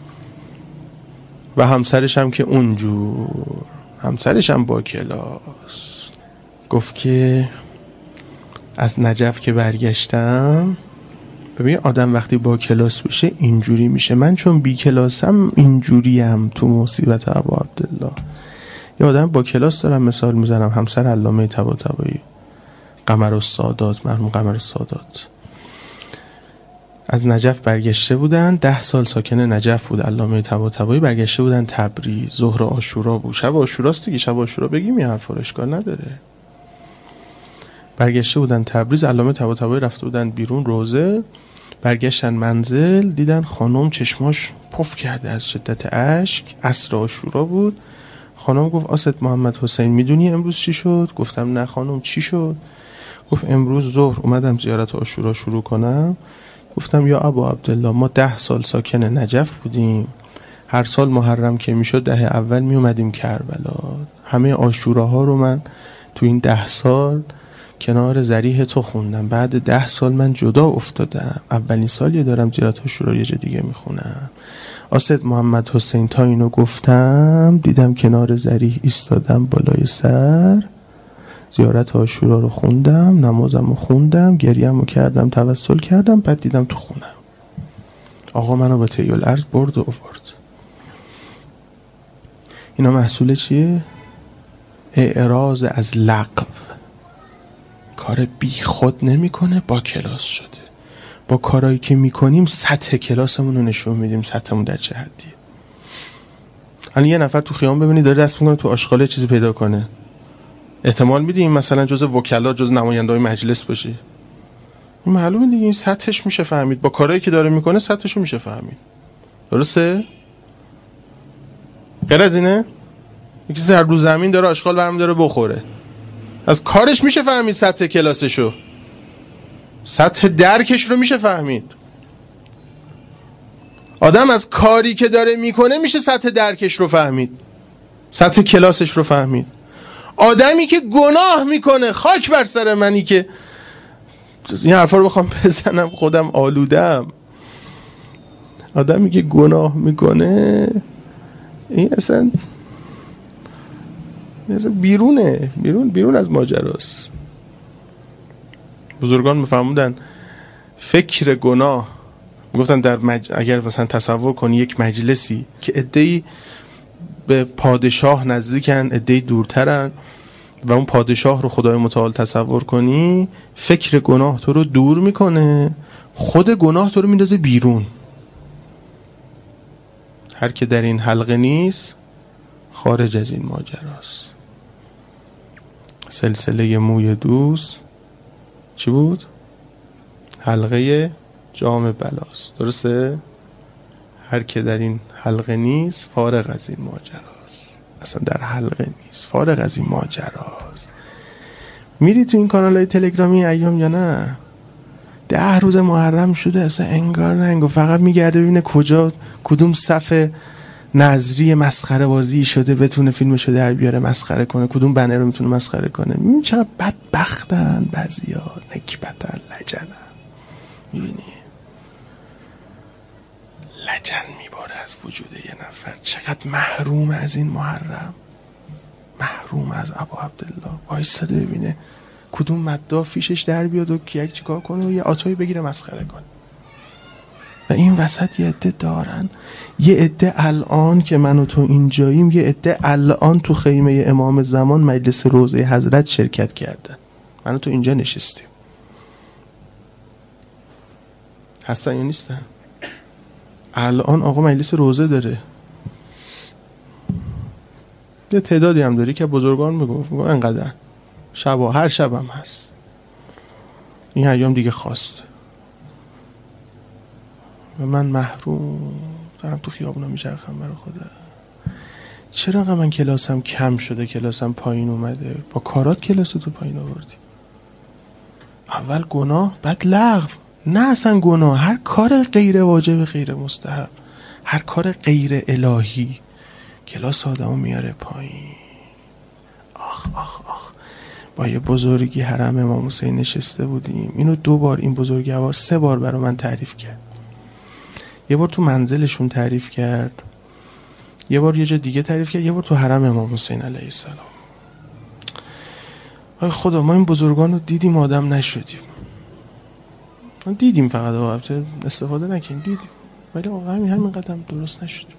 و همسرش هم که اونجور، همسرش هم با کلاس. گفت که از نجف که برگشتم، ببین آدم وقتی با کلاس بشه اینجوری میشه. من چون بی کلاسم اینجوریم تو مصیبت ابا عبدالله. یه آدم با کلاس دارم مثال میزنم، همسر علامه طباطبایی، قمرالسادات، مرحوم قمرالسادات، از نجف برگشته بودن، ده سال ساکن نجف بود علامه طباطبایی، برگشته بودن تبریز، ظهر عاشورا بود، شب عاشوراست دیگه، شب عاشورا بگیم این حرفا رو اشکال نداره. برگشته بودن تبریز، علامه طباطبایی رفته بودن بیرون روزه، برگشتن منزل، دیدن خانم چشماش پف کرده از شدت اشک، عصر عاشورا بود. خانم گفت آست محمد حسین میدونی امروز چی شد؟ گفتم نه خانم چی شد؟ گفت امروز ظهر اومدم زیارت عاشورا شروع کنم، گفتم یا ابا عبدالله ما ده سال ساکن نجف بودیم، هر سال محرم که میشد ده اول می اومدیم کربلا، همه عاشوراها رو من تو این ده سال کنار ذریح تو خوندم، بعد ده سال من جدا افتادم، اولین سالی دارم زیارت عاشورا یه جا دیگه میخونم. آسد محمد حسین تا اینو گفتم دیدم کنار ذریح ایستادم بالای سر، زیارت عاشورا رو خوندم، نمازم رو خوندم، گریم رو کردم، توسل کردم، بعد دیدم تو خونم. آقا منو با طی الارض برد و آورد. اینا محصول چیه؟ اعراض از لغو. کار بی خود نمی کنه، با کلاس شده. با کارهایی که میکنیم سطح کلاسمون رو نشون میدیم، سطحمون در چه حدیه. الان یه نفر تو خیام ببینی داره دست میکنه تو آشغال چیزی پیدا کنه، احتمال میدیم مثلا جز وکلا، جز نماینده‌های مجلس باشه؟ این معلومه دیگه، این سطحش میشه فهمید، با کارهایی که داره میکنه سطحشو میشه فهمید. درسته؟ غیر از اینه؟ یکی سر رو زمین داره آشغال برمی‌داره بخوره، از کارش میشه فهمید سطح کلاسشو، سطح درکش رو میشه فهمید. آدم از کاری که داره میکنه میشه سطح درکش رو فهمید، سطح کلاسش رو فهمید. آدمی که گناه میکنه، خاک بر سر منی که این حرفا رو بخوام بزنم خودم آلودم، آدمی که گناه میکنه این اصلا اصلا بیرونه، بیرون بیرون از ماجراست. بزرگان میفهمودن فکر گناه، گفتن در مج... اگر مثلا تصور کنی یک مجلسی که عده‌ای به پادشاه نزدیکن، عده‌ای دورترن، و اون پادشاه رو خدای متعال تصور کنی، فکر گناه تو رو دور میکنه، خود گناه تو رو میندازه بیرون. هر که در این حلقه نیست خارج از این ماجراست. سلسله موی دوست چی بود؟ حلقه جام بلاست. درسته؟ هر که در این حلقه نیست فارغ از این ماجراست. اصلا در حلقه نیست، فارغ از این ماجراست. میری تو این کانال های تلگرامی ایام یا نه؟ ده روز محرم شده اصلا انگار نه انگار، فقط میگرده ببینه کجا کدوم صف نظری مسخره بازی شده بتونه فیلمشو در بیاره مسخره کنه، کدوم بنر رو میتونه مسخره کنه. میبینی چقدر بدبختن بعضیا، نکبتن، لجنن. میبینی لجن میباره از وجود یه نفر. چقدر محروم از این محرم، محروم از ابا عبدالله. وایساده ببینه کدوم مدعا فیشش در بیاد و یک چیکار کنه و یه آتوی بگیره مسخره کنه. و این وسط یه عده دارن، یه عده الان که من و تو اینجاییم، یه عده الان تو خیمه امام زمان مجلس روضه حضرت شرکت کردن، من و تو اینجا نشستیم. هستن یا نیستن؟ الان آقا مجلس روضه داره، یه تعدادی هم داری که بزرگان میگفت انقدر شبا، هر شب هم هست. این ایام دیگه خواسته و من محروم دارم تو خیابونا میچرخم برای خدا. چرا انقدر من کلاسم کم شده، کلاسم پایین اومده؟ با کارات کلاستو پایین آوردی. اول گناه، بعد لغو. نه اصلا گناه، هر کار غیر واجب، غیر مستحب، هر کار غیر الهی کلاس آدمو میاره پایین. آخ آخ آخ. با یه بزرگی حرم امام حسین نشسته بودیم، اینو دو بار این بزرگوار سه بار برای من تعریف کرد. یه بار تو منزلشون تعریف کرد، یه بار یه جا دیگه تعریف کرد، یه بار تو حرم امام حسین علیه السلام. آی خدا، ما این بزرگان رو دیدیم آدم نشدیم. ما دیدیم فقط، البته استفاده نکنیم، دیدیم، ولی واقعا همین همین قدم درست نشدیم.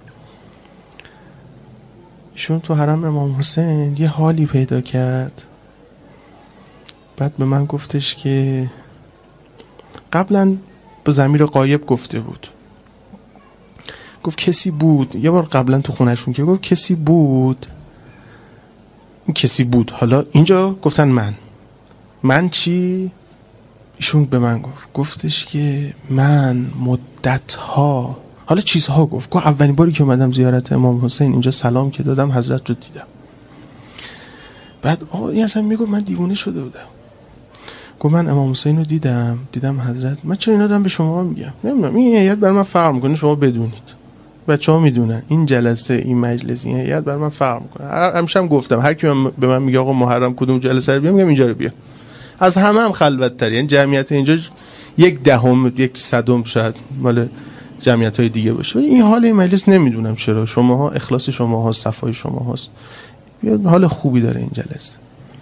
ایشون تو حرم امام حسین یه حالی پیدا کرد، بعد به من گفتش که قبلا به ضمیر غایب گفته بود، گفت کسی بود، یه بار قبلا تو خونهشون که گفت کسی بود، این کسی بود. حالا اینجا گفتن من من چی؟ ایشون به من گفت، گفتش که من مدتها، حالا چیزها گفت، گفت اولین باری که اومدم زیارت امام حسین اینجا سلام که دادم حضرت رو دیدم. بعد آه این اصلا میگفت من دیوونه شده بودم. گفت من امام حسین رو دیدم دیدم حضرت. من چرا اینا دارم به شما میگم؟ نمیدونم، این هیئت برای من فرق میکنه، شما بدونید، بچه‌ها میدونن این جلسه، این مجلس، این هیئت برای من فرق میکنه. همیشه هم گفتم هر کی به من میگه آقا محرم کدوم جلسه رو بیام، میگم اینجا رو بیا. از همه هم خلوت تر، یعنی جمعیت اینجا یک دهم یک صدم شاید مال جمعیت‌های دیگه باشه، ولی این حال این مجلس نمیدونم چرا، شماها اخلاص شماها، صفای شماهاست، حال خوبی داره این جلسه.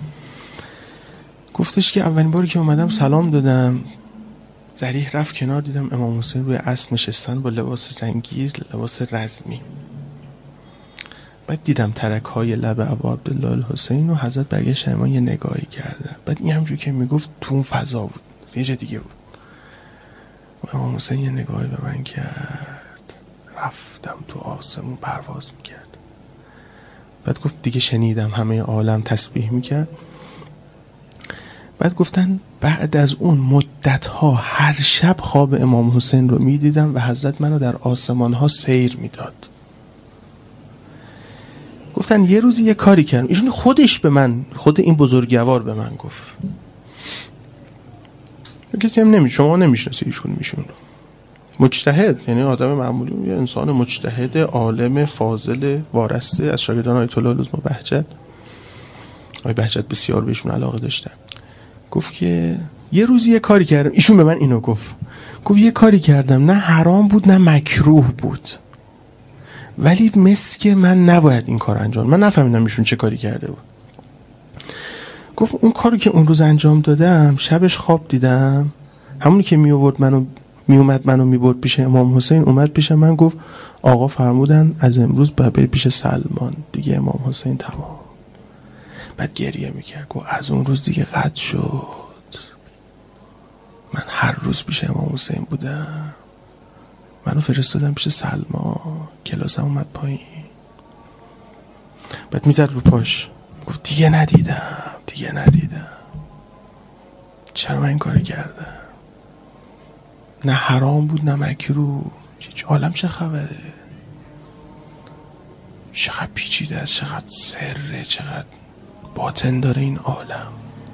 گفتش که اولین باری که اومدم سلام دادم، ذریح رفت کنار، دیدم امام حسین روی اسب نشستن با لباس رنگی، لباس رزمی. بعد دیدم ترک های لب ابا عبدالله الحسین و حضرت برگشت ما یه نگاهی کردن. بعد این همجور که میگفت تو اون فضا بود، یه جا دیگه بود. و امام حسین یه نگاهی به من کرد، رفتم تو آسمون پرواز میکرد. بعد گفت دیگه شنیدم همه عالم تسبیح میکرد. بعد گفتن بعد از اون مدتها هر شب خواب امام حسین رو میدیدم و حضرت منو در آسمان ها سیر میداد. گفتن یه روزی یه کاری کردم، ایشون خودش به من، خود این بزرگوار به من گفت، کسی هم نمی شما نمیشناسی ایشون، میشون مجتهد، یعنی آدم معمولی، یه انسان مجتهد، عالم فاضل وارسته از شاگردان آیت الله العظمی بهجت. آقای بهجت بسیار بهشون علاقه داشتن. گفت که یه روزی یه کاری کردم، ایشون به من اینو گفت، گفت یه کاری کردم نه حرام بود نه مکروه بود، ولی مسک من نباید این کار انجام. من نفهمیدم ایشون چه کاری کرده بود. گفت اون کاری که اون روز انجام دادم، شبش خواب دیدم، همونی که می آورد منو می اومد منو می برد پیش امام حسین، اومد پیش من گفت آقا فرمودن از امروز باید بری پیش سلمان، دیگه امام حسین تمام. بعد گریه میکرد، گفت از اون روز دیگه قطع شد، من هر روز پیش امام حسین بودم، منو فرستادم پیش سلمان، کلاسم اومد پایین. بعد میزد رو پاش، گفت دیگه ندیدم دیگه ندیدم چرا من این کاری کردم؟ نه حرام بود نه مکروه. عالم چه خبره؟ چقدر پیچیده است، چقدر سره، چقدر باطن داره این عالم.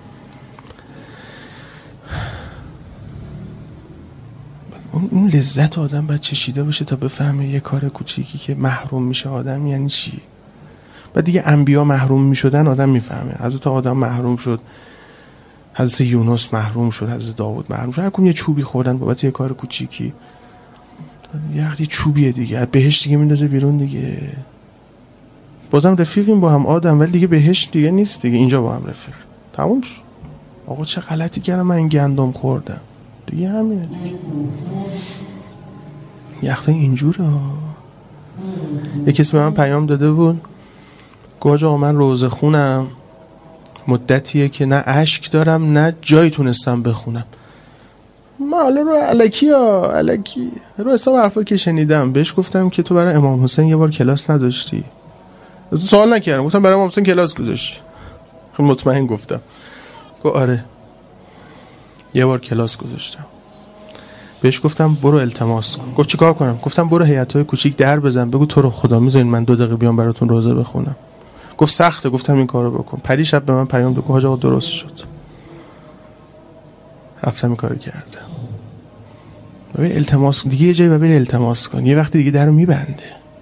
اون لذت آدم باید چشیده باشه تا بفهمه یه کار کوچیکی که محروم میشه آدم یعنی چی. بعد دیگه انبیا محروم میشدن آدم میفهمه. حضرت آدم محروم شد، حضرت یونس محروم شد، حضرت داوود محروم شد. هر کدوم یه چوبی خوردن بابت یه کار کوچیکی. یه وقتی چوبیه دیگه، بهشت دیگه میندازه بیرون دیگه. بازم رفیقیم با هم آدم، ولی دیگه بهشت دیگه نیست دیگه، اینجا با هم رفیق. تموم شد. آقا چه غلطی کردم من این گندم خوردم. دیگه همینه دیگه. یخته اینجوره ها. یه کسی به من پیام داده بود، گفت آقا من روزه خونم، مدتیه که نه اشک دارم نه جایی تونستم بخونم. ما حالا رو الکی ها الکی رو حساب حرفا که شنیدم بهش گفتم که تو برای امام حسین یه بار کلاس نداشتی؟ سوال نکردم، گفتم برای امام حسین کلاس گذاشتی؟ خب مطمئن گفتم. گفت آره یه بار کلاس گذاشتم. بهش گفتم برو التماس کن. گفت چیکار کنم؟ گفتم برو هیئت‌های کوچیک در بزن، بگو تو رو خدا میذارین من دو دقیقه بیام براتون روزه بخونم. گفت سخته. گفتم این کارو بکن. پری شب به من پیام داد، حاج آقا درست شد. رفتم این کارو کردم. ببین التماس دیگه یه جایی ببین التماس کن، یه وقتی دیگه درو میبنده.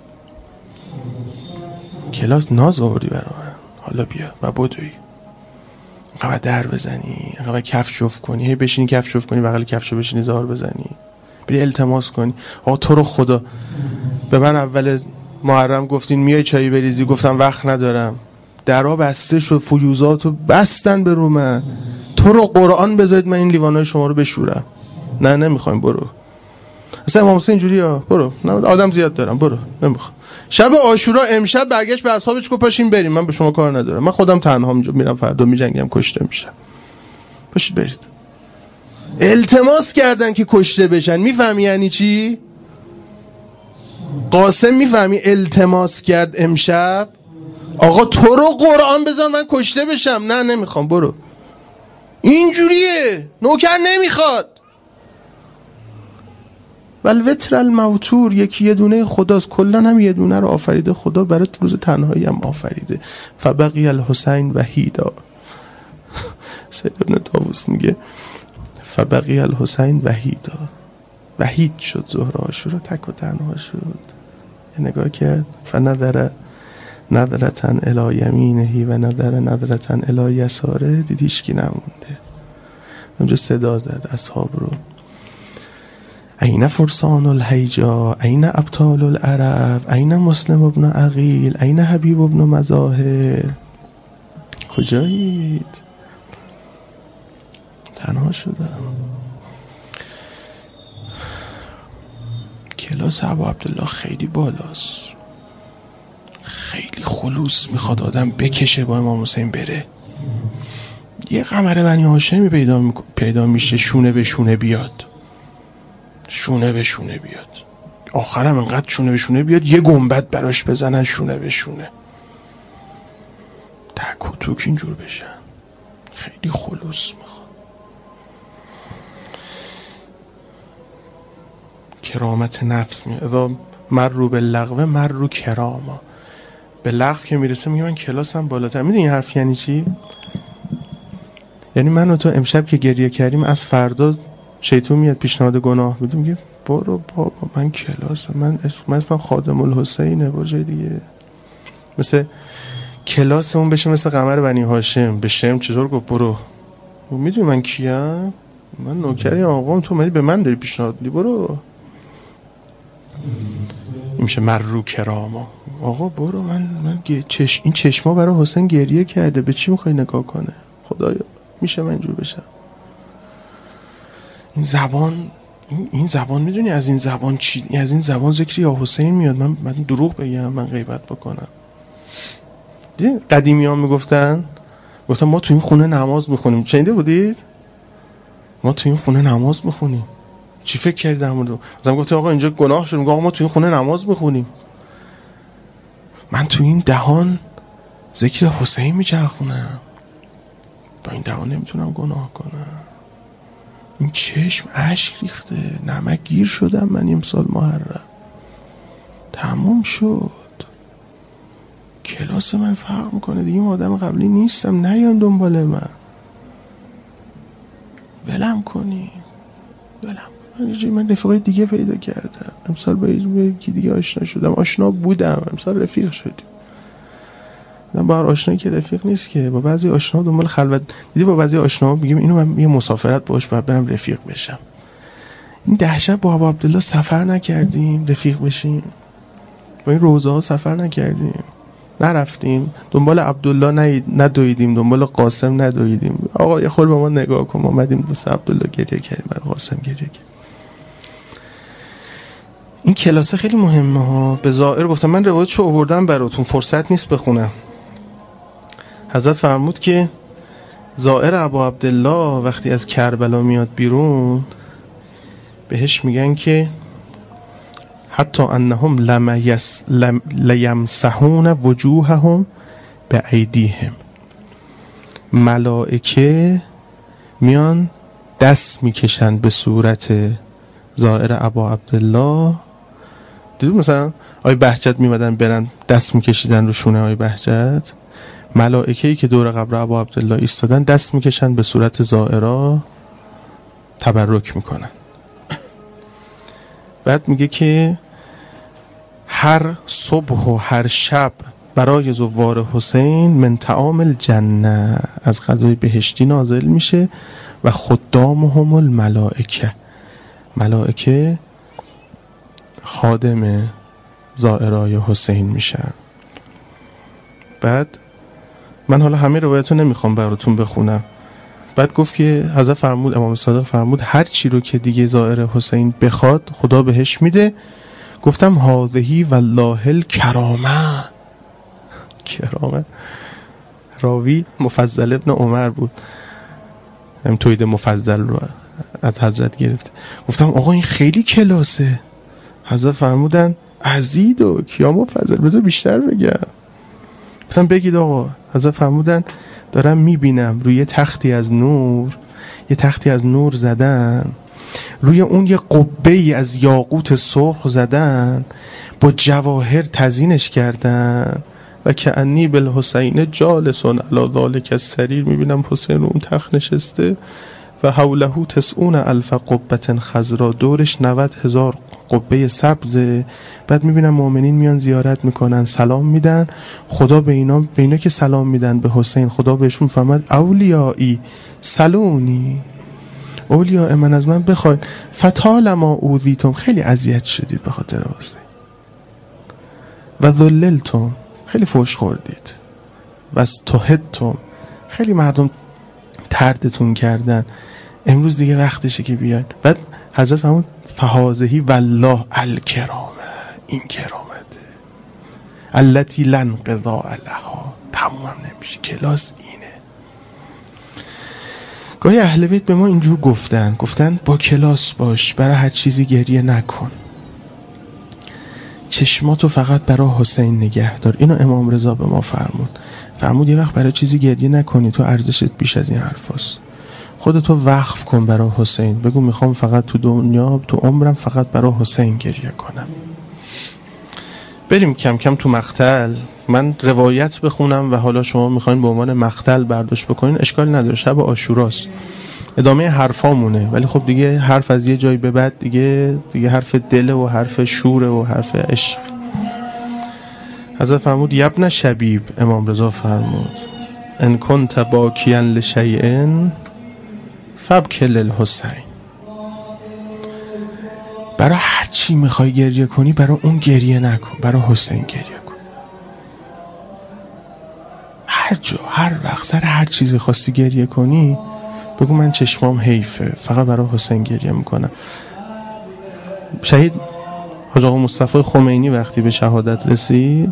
کلاس ناز آوردی برا من، حالا بیا و بدوی. انقدر در بزنی، انقدر کف جفت کنی، هی بشینی کف جفت کنی، بغل کفشو بشینی زار بزنی، بری التماس کنی. آقا تو رو خدا به من اول محرم گفتین میای چایی بریزی، گفتم وقت ندارم. درا بسته شد، فیوزاتو بستن به رو من. تو رو قرآن بذارید من این لیوانای شما رو بشورم. نه نمیخوایم، برو. اصلا امام حسین اینجوریه، برو. نه آدم زیاد دارم، برو. نمیخوام. شب عاشورا امشب برگشت به اصحابش گفت پاشین بریم، من به شما کار ندارم، من خودم تنها اینجا میرم، فردا میجنگم، کشته میشم، پاشید برید. التماس کردن که کشته بشن. میفهمی یعنی چی؟ قاسم میفهمی التماس کرد امشب؟ آقا تو رو قرآن بذار من کشته بشم. نه نمیخوام، برو. اینجوریه، نوکر نمیخواد. والوتر الموتور، یکی یه دونه خداست، کلن هم یه دونه رو آفریده خدا، برای روز تنهایی هم آفریده. فبقی الحسین وحیدا. سیدنا طاووس میگه فبقی الحسین وحیدا، وحید شد ظهر عاشورا، تک و تنها شد. یه نگاه کرد فنظر نظرتن الی یمینهی و نظر نظرتن الی یساره، دیدی هیچکی نمونده. اونجا صدا زد اصحاب رو، این فرسان الهیجا، این ابطال العرب، این مسلم ابن عقیل، این حبیب ابن مظاهر، کجایید؟ تنها شدم. کلاس ابو عبدالله خیلی بالاست، خیلی خلوص میخواد آدم بکشه با امام حسین بره. یه قمر بنی هاشمی پیدا, می... پیدا میشه شونه به شونه بیاد، شونه به شونه بیاد، آخرم انقدر شونه به شونه بیاد یه گنبد براش بزنن شونه به شونه، تک و توک اینجور بشن. خیلی خلوص میخواد. کرامت نفس میاد. اذا مر رو به لغوه مر رو کراما، به لغو که میرسه میگه من کلاسم بالاتر. میدونی این حرف یعنی چی؟ یعنی من و تو امشب که گریه کردیم از فردا شیطون میاد پیشنهاد گناه میده، میگه برو بابا من کلاسم، من اسم من اسمم خادم الحسینه، برو جای دیگه. مثل کلاسمون بشه مثل قمر بنی هاشم. به شم چطور گفت برو؟ میدونی من کیم؟ من نوکری آقام، تو اومدی به من داری پیشنهاد میدی، برو. این میشه مرو کراما. آقا برو، من من چش... این چشما برای حسین گریه کرده، به چی میخوای نگاه کنه؟ خدایا میشه من اینجور بشم؟ این زبان این, این زبان میدونی از این زبان چی؟ از این زبان ذکر یا حسین میاد. من من دروغ بگم، من غیبت بکنم. دیدین قدیمی ها میگفتن، گفتن ما تو این خونه نماز میخونیم. شنیده بودید؟ ما تو این خونه نماز میخونیم. چی فکر کردید در مورد؟ مثلا گفت آقا اینجا گناه شد، میگه آقا ما تو این خونه نماز میخونیم. من تو این دهان ذکر حسین میچرخونم، با این دهان نمیتونم گناه کنم. این چشم اشک ریخته، نمک گیر شدم من امسال محرم. تمام شد. کلاس من فرق میکنه دیگه، آدم قبلی نیستم، نیان دنبال من. ولم کنی ولم کنی. من رفیقای دیگه پیدا کردم امسال، با یکی دیگه آشنا شدم، آشنا بودم امسال رفیق شدیم. با هر آشنایی که رفیق نیست که، با بعضی آشنا دنبال خلوت. دیدی با بعضی آشنا میگم اینو من یه مسافرت باش باید برم رفیق بشم. این ده شب با ابو عبدالله سفر نکردیم رفیق بشیم، با این روزه ها سفر نکردیم، نرفتیم دنبال عبدالله ندویدیم، دنبال قاسم ندویدیم. آقا یه خورده با ما نگاه کن، ما اومدیم واسه عبدالله گریه کردیم، برای قاسم گریه کردیم. این کلاسه خیلی مهمه ها. به ظاهر گفتم من روایتشو آوردم براتون، فرصت نیست بخونم. حضرت فرمود که زائر ابو عبدالله وقتی از کربلا میاد بیرون، بهش میگن که حتی انهم لم یس لم لیمسحون وجوههم به ایدیهم، ملائکه میان دست میکشن به صورت زائر ابا عبدالله. دیدون مثلا آی بهجت میمدن برن دست میکشیدن رو شونه آی بهجت، ملائکه‌ای که دور قبر ابا عبدالله ایستادن دست میکشن به صورت زائرا تبرک میکنن. بعد میگه که هر صبح و هر شب برای زوار حسین من طعام الجنه، از غذای بهشتی نازل میشه و خدامهم الملائکه، ملائکه خادم زائرای حسین میشن. بعد من حالا همه روایت رو نمیخوام براتون بخونم. بعد گفت که حضرت فرمود، امام صادق فرمود هر چی رو که دیگه زائر حسین بخواد خدا بهش میده. گفتم هذهی والله الکرامه. کرامه راوی مفضل ابن عمر بود، هم توید مفضل رو از حضرت گرفت. گفتم آقا این خیلی کلاسه. حضرت فرمودن عزید و کیا مفضل، بذار بیشتر بگم. گفتم بگید آقا. حضرت فرمودن دارم میبینم روی تختی از نور، یه تختی از نور زدن، روی اون یه قبه‌ای از یاقوت سرخ زدن، با جواهر تزیینش کردن و کأنی بالحسین جالس علی ذلک السریر، میبینم حسین رو اون تخت نشسته و حوله تسعون الف قبة خضرا، دورش نود هزار قبه سبزه. بعد میبینم مؤمنین میان زیارت میکنن، سلام میدن. خدا به اینا به اینا که سلام میدن به حسین، خدا بهشون فرمود اولیایی سلونی، اولیاء من از من بخواید، فطالما اوذیتم، خیلی اذیت شدید به خاطر حسین، و ذللتم، خیلی فوش خوردید، و استهدتم، خیلی مردم تردتون کردن، امروز دیگه وقتشه که بیاین. بعد حضرت فرمود فهذه والله الکرامه، این کرامته التي لا انقضاء لها، تموم نمیشه، کلاس اینه. گاهی اهل بیت به ما اینجور گفتن گفتن با کلاس باش، برای هر چیزی گریه نکن، چشماتو فقط برای حسین نگه دار. اینو امام رضا به ما فرمود. فرمود یه وقت برای چیزی گریه نکنی، تو ارزشت بیش از این حرفاست. خودتو وقف کن برای حسین، بگو میخوام فقط تو دنیا تو عمرم فقط برای حسین گریه کنم. بریم کم کم تو مقتل. من روایت بخونم و حالا شما میخواین به عنوان مقتل برداشت بکنین، اشکال نداره، شب عاشوراست، ادامه حرفامونه، ولی خب دیگه حرف از یه جایی به بعد دیگه دیگه حرف دل و حرف شور و حرف عشق. حضرت فرمود یبن شبیب، امام رضا فرمود ان کنت باکیا لشیء فابکی للحسین، برای هر چی میخوای گریه کنی برای اون گریه نکن، برای حسین گریه کن. هر جا هر وقت سر هر چیزی خواستی گریه کنی بگو من چشمام حیفه، فقط برای حسین گریه میکنم. شهید حاج آقا مصطفی خمینی وقتی به شهادت رسید،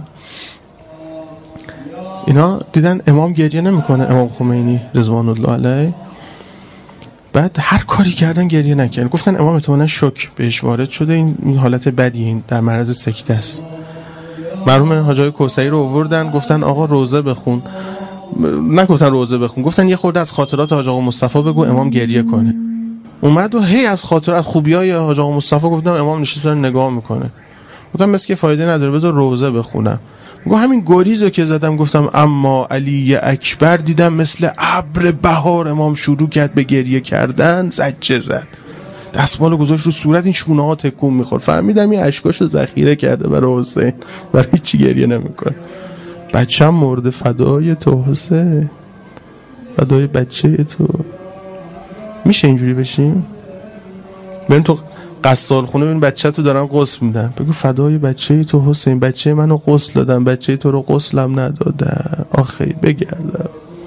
اینا دیدن امام گریه نمیکنه، امام خمینی رضوان الله علیه، بعد هر کاری کردن گریه نکردن. گفتن امام احتمالاً شوک بهش وارد شده، این حالت بدیه، این در معرض سکته است. مرحوم حاج آقای کوثری رو آوردن، گفتن آقا روزه بخون. نگفتن روزه بخون، گفتن یه خورده از خاطرات حاج آقا مصطفی بگو امام گریه کنه. اومد و هی از خاطرات خوبیای حاج آقا مصطفی گفتم، امام نشسته نگاه میکنه. گفتم مثل که فایده نداره، بذار روزه بخونم. گفتم همین گریزو که زدم گفتم اما علی اکبر، دیدم مثل ابر بهار امام شروع کرد به گریه کردن، زجه زد، دستمالو گذاشت رو صورت، این شونه ها تکون میخورد. فهمیدم این اشکاشو ذخیره کرده برای حسین، برای چی گریه نمیکنه. بچه‌م مرده فدای تو حسین، فدای بچه تو. میشه اینجوری بشیم؟ بریم تو غسال خونه ببین بچه تو دارن غسل میدن، بگو فدای بچه تو حسین، بچه منو غسل دادن، بچه تو رو غسلم ندادن، آخه بگردم.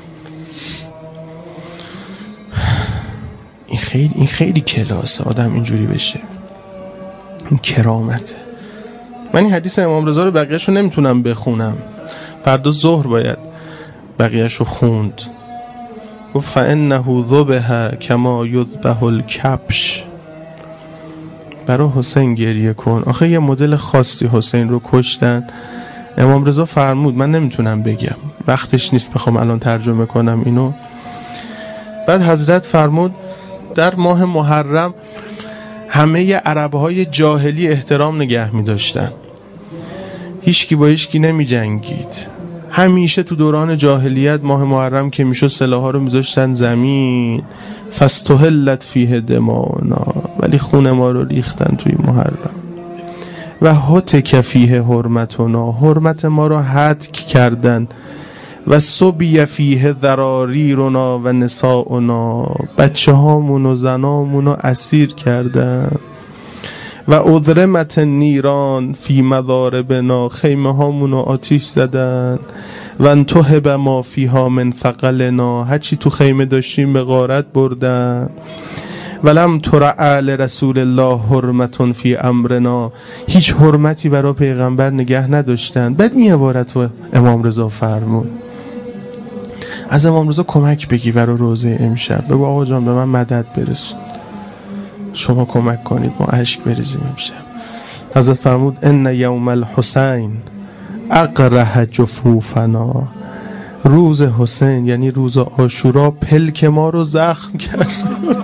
این خیلی این خیلی کلاسه آدم اینجوری بشه، این کرامته. من این حدیث امام رضا رو بقیه‌شو نمیتونم بخونم، فردا ظهر باید بقیه‌شو خوند. گفت فانه ذبح کما یذبح الکبش، برای حسین گریه کن. آخه یه مدل خاصی حسین رو کشتن. امام رضا فرمود، من نمیتونم بگم، وقتش نیست بخوام الان ترجمه کنم اینو. بعد حضرت فرمود در ماه محرم همه عربهای جاهلی احترام نگه می داشتن، هیچکی با هیچکی نمی جنگید. همیشه تو دوران جاهلیت ماه محرم که میشد سلاح‌ها رو میذاشتن زمین، فاستحلت فیه دماؤنا، ولی خون ما رو ریختن توی محرم. و هتک فیه حرمتنا، حرمت ما رو هتک کردن. و صبی فیه ذراریرنا و نساؤنا، بچه هامون و زنامون رو اسیر کردن. و اضرمت نیران فی مضاربنا، خیمه هامون رو آتیش زدن. و انتهب ما فیها من ثقلنا، هرچی تو خیمه داشتیم به غارت بردن. ولم ترعى لرسول الله حرمت فی امرنا، هیچ حرمتی برای پیغمبر نگه نداشتن. بعد این عبارت رو امام رضا فرمود، از امام رضا کمک بگی برای روزه امشب، بگو آقا جان به من مدد برسون، شما کمک کنید ما اشک بریزیم امشب. حضرت فرمود ان یوم الحسین اقرح جفوفنا، روز حسین یعنی روز عاشورا پلک ما رو زخم کرد.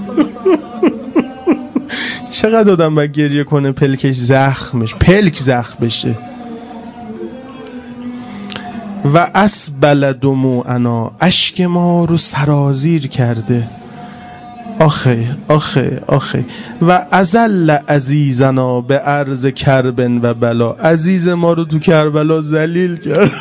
چقدر آدم باید گریه کنه پلکش زخمش پلک زخم بشه. و اسبل دموعنا، اشک ما رو سرازیر کرده. آخه آخه آخه و ازل عزیزنا به عرض کرب و بلا، عزیز ما رو تو کربلا ذلیل کرد.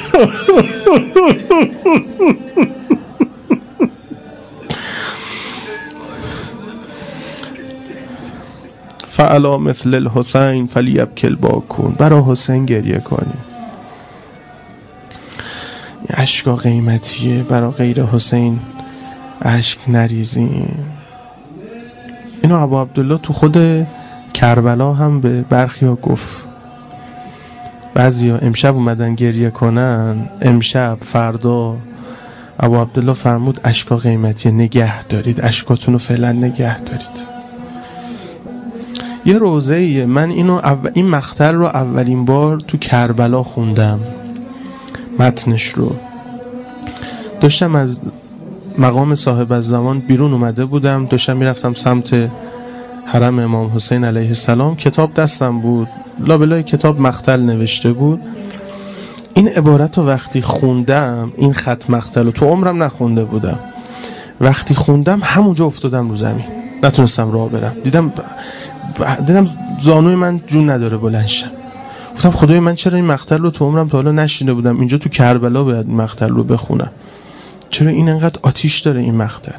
فعلا مثل الحسین فلیبکی الباکون، برای حسین گریه کنیم. اشکا قیمتیه، برای غیر حسین اشک نریزیم. اینو ابو عبدالله تو خود کربلا هم به برخیا گفت. بعضیا امشب اومدن گریه کنن، امشب فردا ابو عبدالله فرمود اشکا قیمتیه، نگه دارید اشکاتون رو فعلا نگه دارید. یه روزه‌ایه، من اینو اول... این مقطع رو اولین بار تو کربلا خوندم، متنش رو داشتم از مقام صاحب الزمان بیرون اومده بودم، داشتم میرفتم سمت حرم امام حسین علیه السلام، کتاب دستم بود، لابلای کتاب مقتل نوشته بود. این عبارت رو وقتی خوندم، این خط مقتل رو تو عمرم نخونده بودم، وقتی خوندم همونجا افتادم رو زمین، نتونستم راه برم. دیدم دیدم زانوی من جون نداره بلند شم. گفتم خدای من چرا این مقتل رو تو عمرم تا حالا نشینده بودم، اینجا تو کربلا باید این مقتل رو بخونم، چرا این انقدر آتیش داره این مقتل.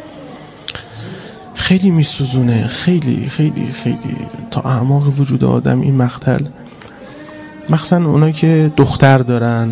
خیلی میسوزونه، خیلی خیلی خیلی تا اعماق وجود آدم این مقتل، مخصوصا اونایی که دختر دارن.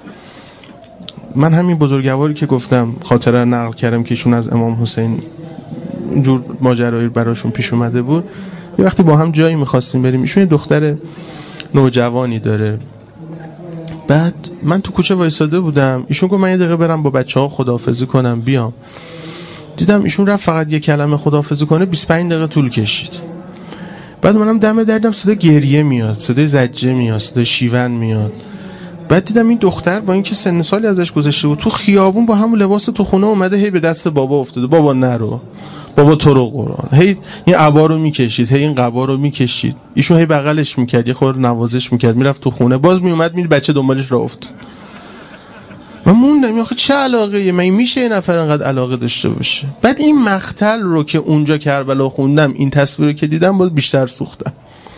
من همین بزرگواری که گفتم خاطره نقل کردم که ایشون از امام حسین جور ماجرایی براشون پیش اومده بود، یه وقتی با هم جایی میخواستیم بریم، ایشون یه دختر نوجوانی داره. بعد من تو کوچه وایساده بودم، ایشون گفت من یه دقیقه برم با بچه‌ها خداحافظی کنم بیام. دیدم ایشون رفت فقط یه کلمه خداحافظی کنه، بیست و پنج دقیقه طول کشید. بعد منم دم دردم صدا گریه میاد، صدای زجه میاد، صدای شیون میاد. بعد دیدم این دختر با اینکه سن سالی ازش گذشته بود، تو خیابون با همون لباس تو خونه اومده، هی به دست بابا افتاده، بابا نرو، بابا تو رو قرآن، هی این عبا رو میکشید، هی این قبا رو میکشید، ایشون هی بغلش میکرد، یه خورده نوازش میکرد، میرفت تو خونه، باز میومد میدید بچه دنبالش راه افتاد. من موندم آخه چه علاقه، من میشه یه نفر انقدر علاقه داشته باشه؟ بعد این مقتل رو که اونجا کربلا خوندم، این تصویر رو که دیدم، باز بیشتر سوختم.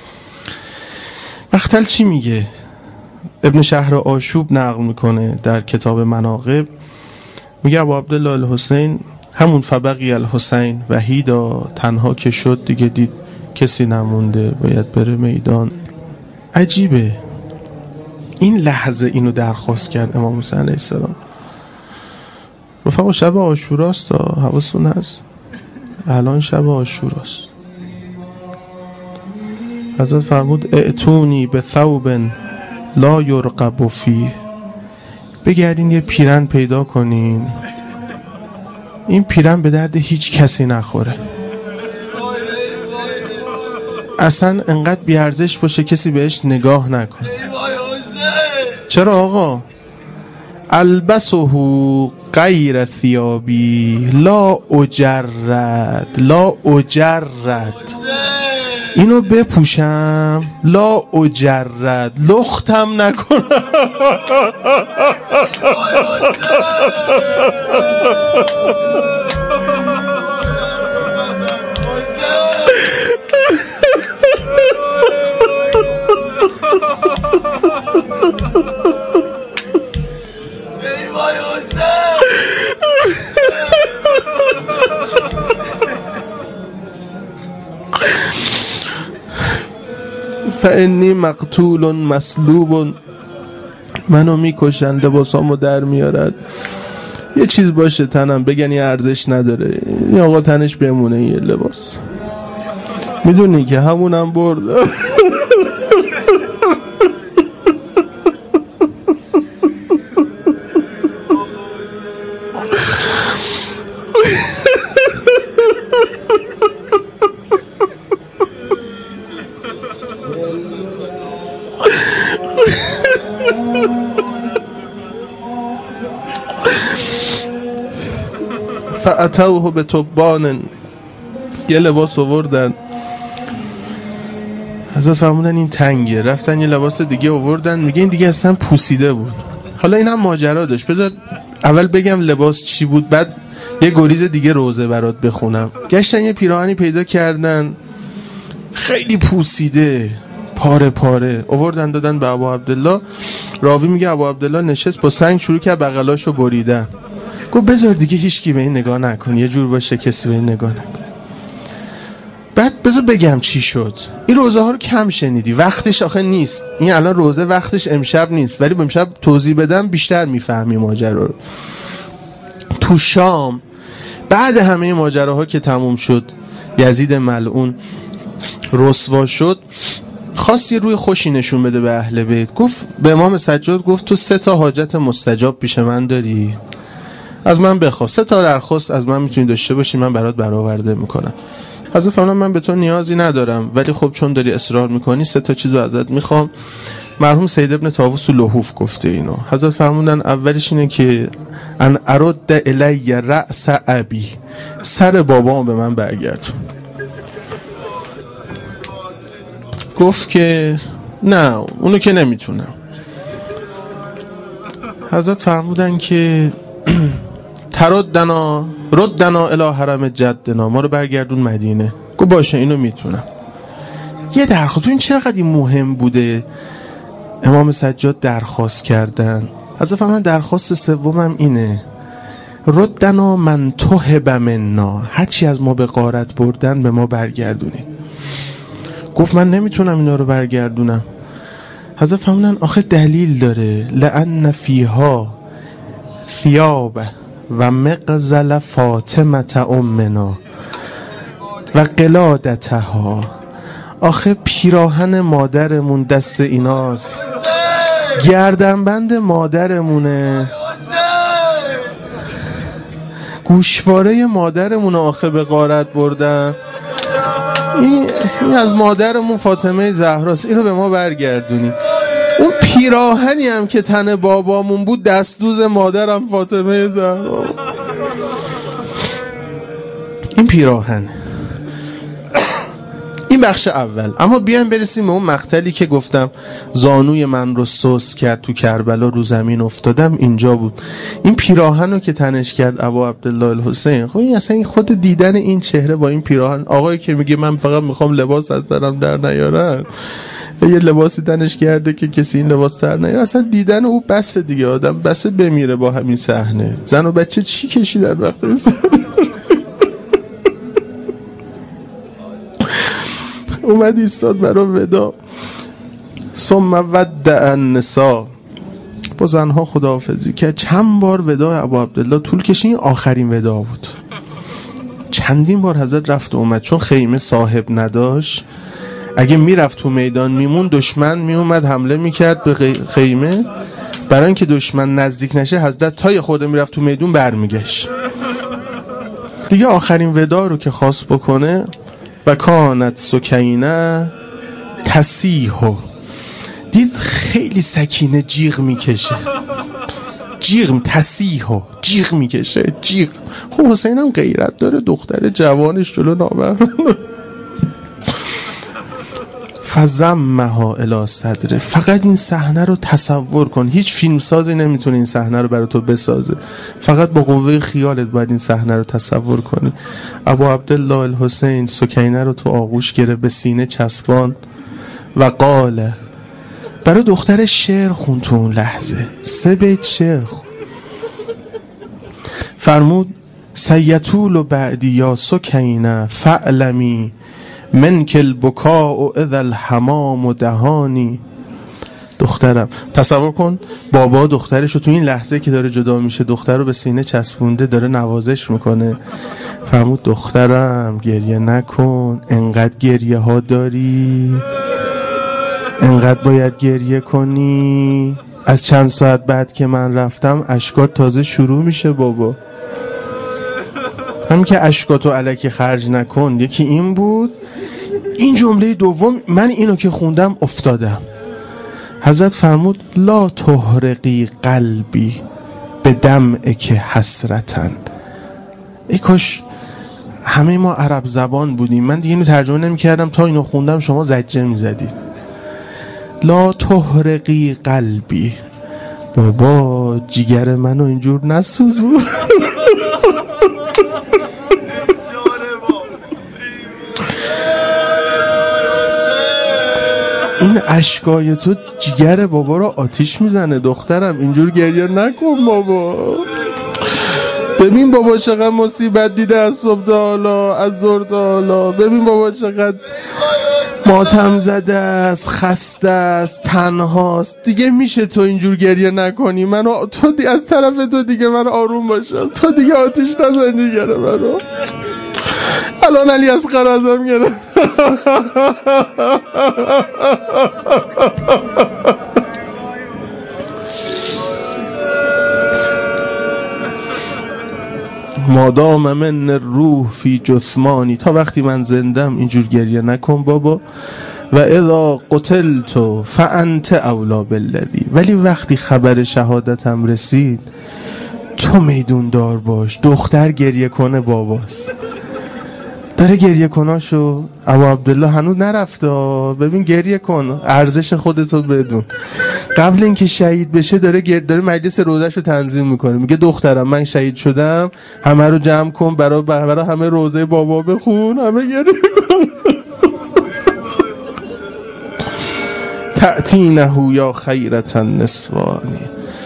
مقتل چی میگه؟ ابن شهر آشوب نقل میکنه در کتاب مناقب، میگه ابو عبدالله الحسین همون فبقی الحسین وحیدا، تنها که شد دیگه دید کسی نمونده، باید بره میدان. عجیبه این لحظه اینو درخواست کرد امام حسین علیه السلام. رفقا شب عاشوراست، حواستون هست الان شب عاشوراست. حضرت فرمود ائتونی به ثوب لا یرقب فیه، بگردین یه پیرن پیدا کنین، این پیرن به درد هیچ کسی نخوره، اصلا انقدر بیارزش باشه کسی بهش نگاه نکنه. چرا آقا؟ البسه غیر ثیابی لا اجرد لا اجرد، اینو بپوشم لا اجرد، لختم نکنم. فانی مقتول مسلوب، منو میکشن، لباسامو در میارد. یه چیز باشه تنم بگن یه ارزش نداره، این آقا تنش بمونه یه لباس. میدونی که همونم برد. فاتوه به تبان، یه لباس آوردن. حضرت فرمودن این تنگه، رفتن یه لباس دیگه آوردن، میگه این دیگه اصلا پوسیده بود. حالا این هم ماجرا داشت، بذار اول بگم لباس چی بود، بعد یه گریز دیگه روزه برات بخونم. گشتن یه پیراهنی پیدا کردن خیلی پوسیده، پاره پاره، آوردن دادن به ابو عبدالله. راوی میگه ابو عبدالله نشست با سنگ شروع کرد بغلاشو بریدن. گفت بذار دیگه هیچکی به این نگاه نکن، یه جور باشه کسی به این نگاه نکن. بعد بذار بگم چی شد. این روزه ها رو کم شنیدی، وقتش آخه نیست. این الان روزه وقتش امشب نیست، ولی امشب توضیح بدم بیشتر میفهمی ماجرا رو. تو شام بعد همه ماجراها که تموم شد، یزید ملعون رسوا شد، خواست یه روی خوشی نشون بده به اهل بیت. گفت به امام سجاد، گفت تو سه تا حاجت مستجاب پیش من داری، از من بخوا، سه تا درخواست از من میتونی داشته باشی، من برات برآورده میکنم. حضرت فرمودن من به تو نیازی ندارم، ولی خب چون داری اصرار میکنی سه تا چیزو ازت میخوام. مرحوم سید ابن طاووس لحوف گفته اینو. حضرت فرمودن اولش اینه که ان ارد الی رأس ابی، سر بابام به من برگردون. گفت که نه اونو که نمیتونم. حضرت فرمودن که تردنا ردنا الی حرم جدنا، ما رو برگردون مدینه. گفت باشه اینو میتونم. یه درخواست، ببین چقدر این مهم بوده. امام سجاد درخواست کردن. حضرت فرمودن درخواست سومم اینه، ردنا من تهب منا، هرچی از ما به غارت بردن به ما برگردونید. گفت من نمیتونم اینا رو برگردونم. حضرت فرمودن آخه دلیل داره، لأن فیها ثیاب و مغزل فاطمه امنا و قلادتها. آخه پیراهن مادرمون دست ایناست، گردنبند مادرمونه، گوشواره مادرمون آخه به غارت بردن. این, این از مادرمون فاطمه زهراست، اینو به ما برگردونی. اون پیراهنی هم که تن بابامون بود دستدوز مادرم فاطمه زهرا. این پیراهن، این بخش اول. اما بیایم برسیم به اون مقتلی که گفتم زانوی من رو سوس کرد تو کربلا، رو زمین افتادم، اینجا بود. این پیراهن رو که تنش کرد ابو عبدالله الحسین. خب این اصلا این خود دیدن این چهره با این پیراهن، آقایی که میگه من فقط میخوام لباس از درم در نیارن، یه لباسی تنش کرده که کسی این لباس در نیاره، اصلا دیدن او بس دیگه، آدم بس بمیره با همین صحنه. زن و بچه چی کشیدن وقت این صحنه. اومد ایستاد برای ودا. ثم ودع النساء، با زنها خداحافظی کرد. چند بار ودا ابو عبدالله طول کشید، این آخرین ودا بود. چندین بار حضرت رفت و اومد، چون خیمه صاحب نداشت. اگه میرفت تو میدان میمون، دشمن میومد حمله میکرد به خیمه. برای اینکه دشمن نزدیک نشه حضرت تا یه خورده میرفت تو میدون برمیگشت. دیگه آخرین ودا رو که خواست بکنه، و کانت سکینه تسیحو، دید خیلی سکینه جیغ میکشه، جیغ تسیحو، جیغ میکشه، جیغ. خب حسین هم غیرت داره، دختر جوانش جلو نابر. فزمها الی صدره. فقط این صحنه رو تصور کن، هیچ فیلمسازی نمیتونه این صحنه رو برای تو بسازه، فقط با قوه خیالت باید این صحنه رو تصور کنی. ابو عبدالله الحسین سکینه رو تو آغوش گرفت، به سینه چسبان و قال، برای دختر شعر خون. تو اون لحظه سه بیت شعر خون. فرمود سیطول بعدی یا سکینه فعلمی منک البکاء اذا الحمام دهانی. دخترم، تصور کن بابا دخترش رو تو این لحظه که داره جدا میشه دختر رو به سینه چسبونده، داره نوازش میکنه. فرمود دخترم گریه نکن، انقدر گریه ها داری، انقدر باید گریه کنی، از چند ساعت بعد که من رفتم اشکات تازه شروع میشه بابا. همین که اشکاتو الکی خرج نکن. یکی این بود. این جمله دوم من اینو که خوندم افتادم. حضرت فرمود لا تحرقی قلبی به دمعک حسرتن. ای کاش همه ما عرب زبان بودیم، من دیگه اینو ترجمه نمی کردم، تا اینو خوندم شما زجه می زدید. لا تحرقی قلبی، بابا جیگر منو اینجور نسوزو. این اشکای تو جیگر بابا رو آتیش میزنه. دخترم اینجور گریه نکن بابا. ببین بابا چقدر مصیبت دیده از صبح تا حالا، از ظهر تا حالا. ببین بابا چقدر ماتم زده است، خسته است، تنهاست. دیگه میشه تو اینجور گریه نکنی؟ منو تو دی... از طرف تو دیگه من آروم باشم، تو دیگه آتیش نزن جیگر منو. الان علی اصغر ازم گرفت. مادام من روح فی جثمانی، تا وقتی من زندم اینجور گریه نکن بابا. و اذا قتلت فانت اولا بالذی، ولی وقتی خبر شهادتم رسید تو میدون دار باش. دختر گریه کنه باباست، داره گریه کناشو. ابو عبدالله هنوز نرفته، ببین گریه کن، ارزش خودتو بدون. قبل اینکه شهید بشه داره گر... داره مجلس روزهشو تنظیم میکنه، میگه دخترم من شهید شدم، همه رو جمع کن، برای برای همه روزه بابا بخون، همه گریه کن. تأتینه یا خیرة النسوانی.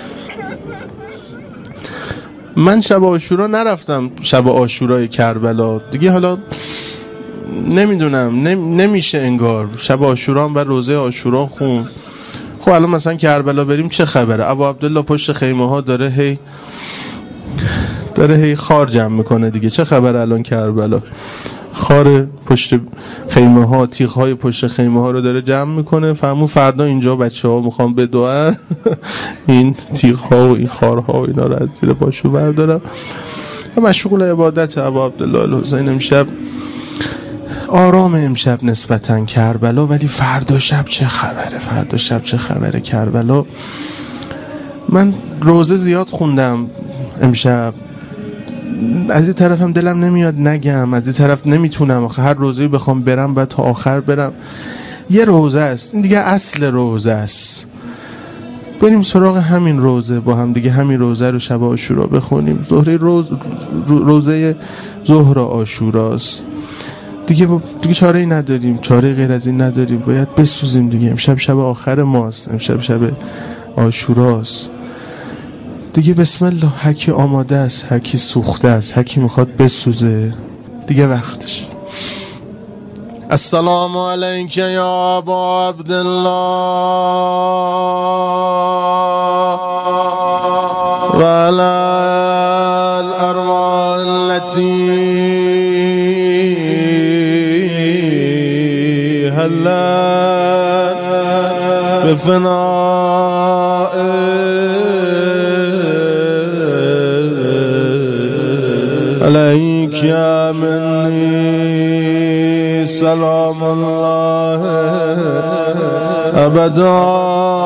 من شب عاشورا نرفتم، شب عاشورای کربلا دیگه، حالا نمیدونم نم... نمیشه انگار. شب عاشورا و روزه عاشورا خون. خب الان مثلا کربلا بریم چه خبره؟ ابو عبدالله پشت خیمه ها داره هی داره هی خار جمع میکنه دیگه. چه خبره الان کربلا؟ خار پشت خیمه ها، تیغ های پشت خیمه ها رو داره جمع میکنه. فهمون فردا اینجا بچه ها میخوام بدوئن این تیغ ها و این خار ها و اینا رو از زیر پاشو بردارم. مشغول عبادت ابو عبدالله الحسین. امشب آرام، امشب نسبتاً کربلا، ولی فردا شب چه خبره؟ فردا شب چه خبره کربلا؟ من روزه زیاد خوندم امشب، از این طرف هم دلم نمیاد نگم، از این طرف نمیتونم. آخه هر روزه‌ای بخوام برم بعد تا آخر برم. یه روزه است این دیگه، اصل روزه است. بریم سراغ همین روزه با هم دیگه، همین روزه رو شب عاشورا بخونیم. ظهر روز روزه ظهر عاشوراست دیگه. دیگه چاره ای نداریم، چاره غیر از این نداریم، باید بسوزیم دیگه. امشب شب آخر ماست، امشب شب عاشوراست دیگه. بسم الله. هکی آماده است، هکی سوخته است، هکی میخواد بسوزه دیگه، وقتش. السلام علیک یا ابا عبدالله و علی الارواح التي هلت بفناء علیک یا منی سلام الله ابدا.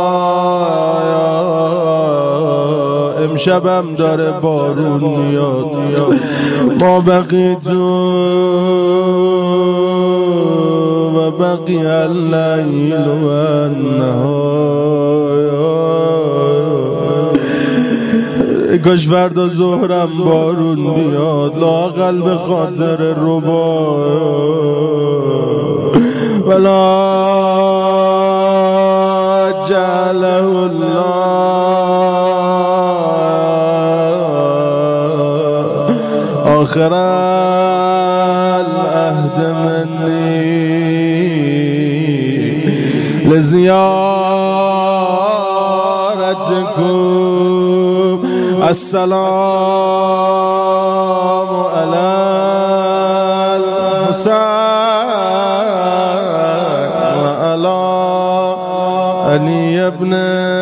امشبم داره بارون میاد، ما بقیتو و وبقي الليل والنهار. کاش فردا ظهرم بارون بیاد لااقل به خاطر ربا ولا جعله الله آخر العهد مني لزيارتكم. السلام على الحسين وعلى علي ابن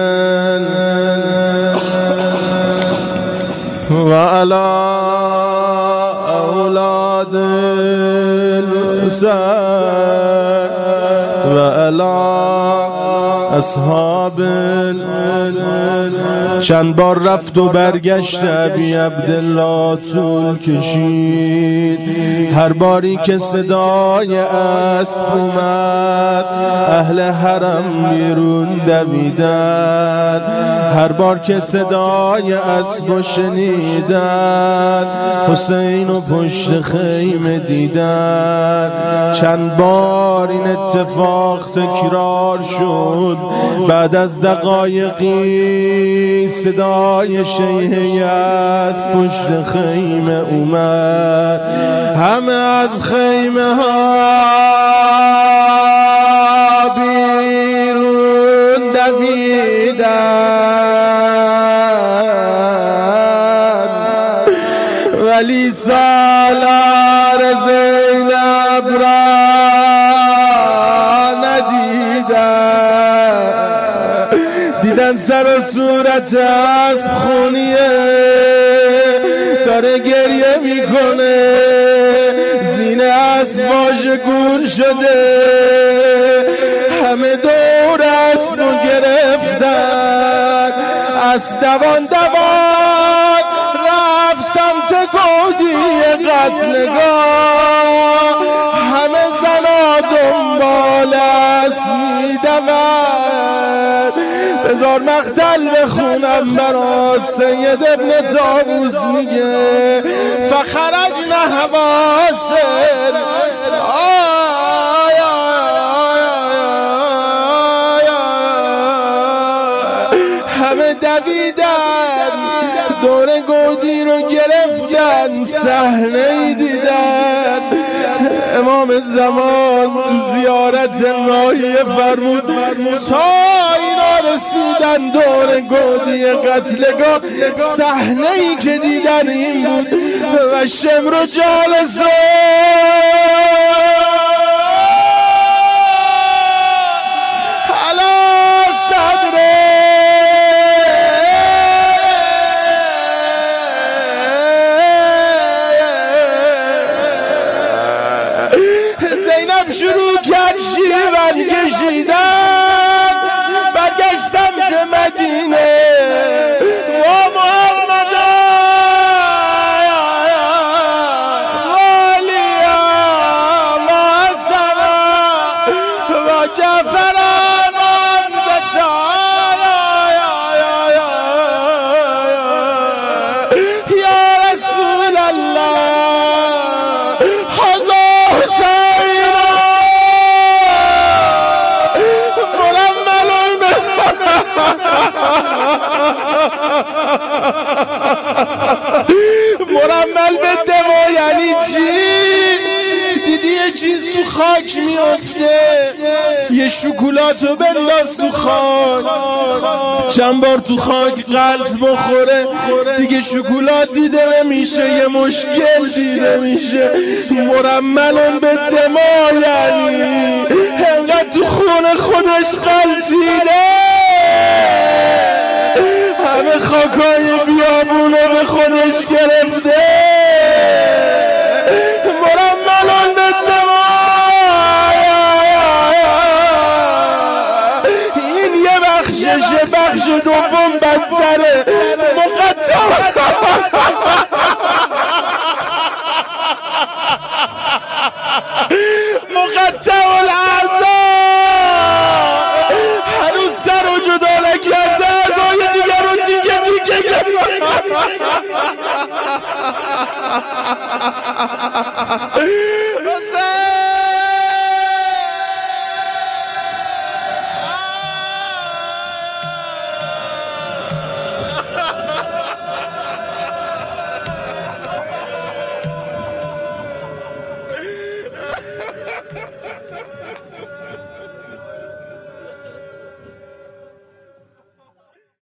وعلى أولاد الحسين وعلى اصحاب. چند بار رفت و برگشت ابی عبدالله طول کشید. هر باری که صدای اسب اومد اهل حرم بیرون دویدن. هر بار که صدای اسب شنیدن حسین و پشت خیمه دیدن. چند بار این اتفاق تکرار شد. بعد از دقایقی صدای شیهه از پشت خیمه اومد. همه از خیمه ها بیرون دویدن ولی سالار زینب را دیدن سر و صورت اسب خونیه داره گریه میکنه. زین اسب واژگون شده. همه دور اسب رو گرفتن. اسب دوان دوان رفت سمت گودی قتلگاه. همه زنا دنبال اسب میدوند. بذار مقتل بخونم برات. سید ابن طاووس میگه فخرجنا حواسن همه دویدن دور گودی رو گرفتن. صحنه ای دیدن. امام زمان تو زیارت ناحیه فرمود تا اینا رسیدن دور گودی قتلگاه. صحنه ای که دیدن این بود و شمر و جالسه شروع کرد شیون کشیدن. برگشت سمت مدینه و محمد والیا و حسن و جعفر و حمزه یا رسول الله حضا حسین مرمل به دما یعنی چی؟ دیدی یه چیز تو خاک میافته یه شکلاتو بنداز تو خاک. چند بار تو خاک غلط بخوره دیگه شکلات دیده نمیشه. یه مشکل دیده میشه. مرملون به دما یعنی انقدر تو خون خودش غلطیده. همه خاکای بیابونو به خودش گرفته. مرملان به دما. این یه بخششه. بخش دوم بدتره. مقطع مقطع العالم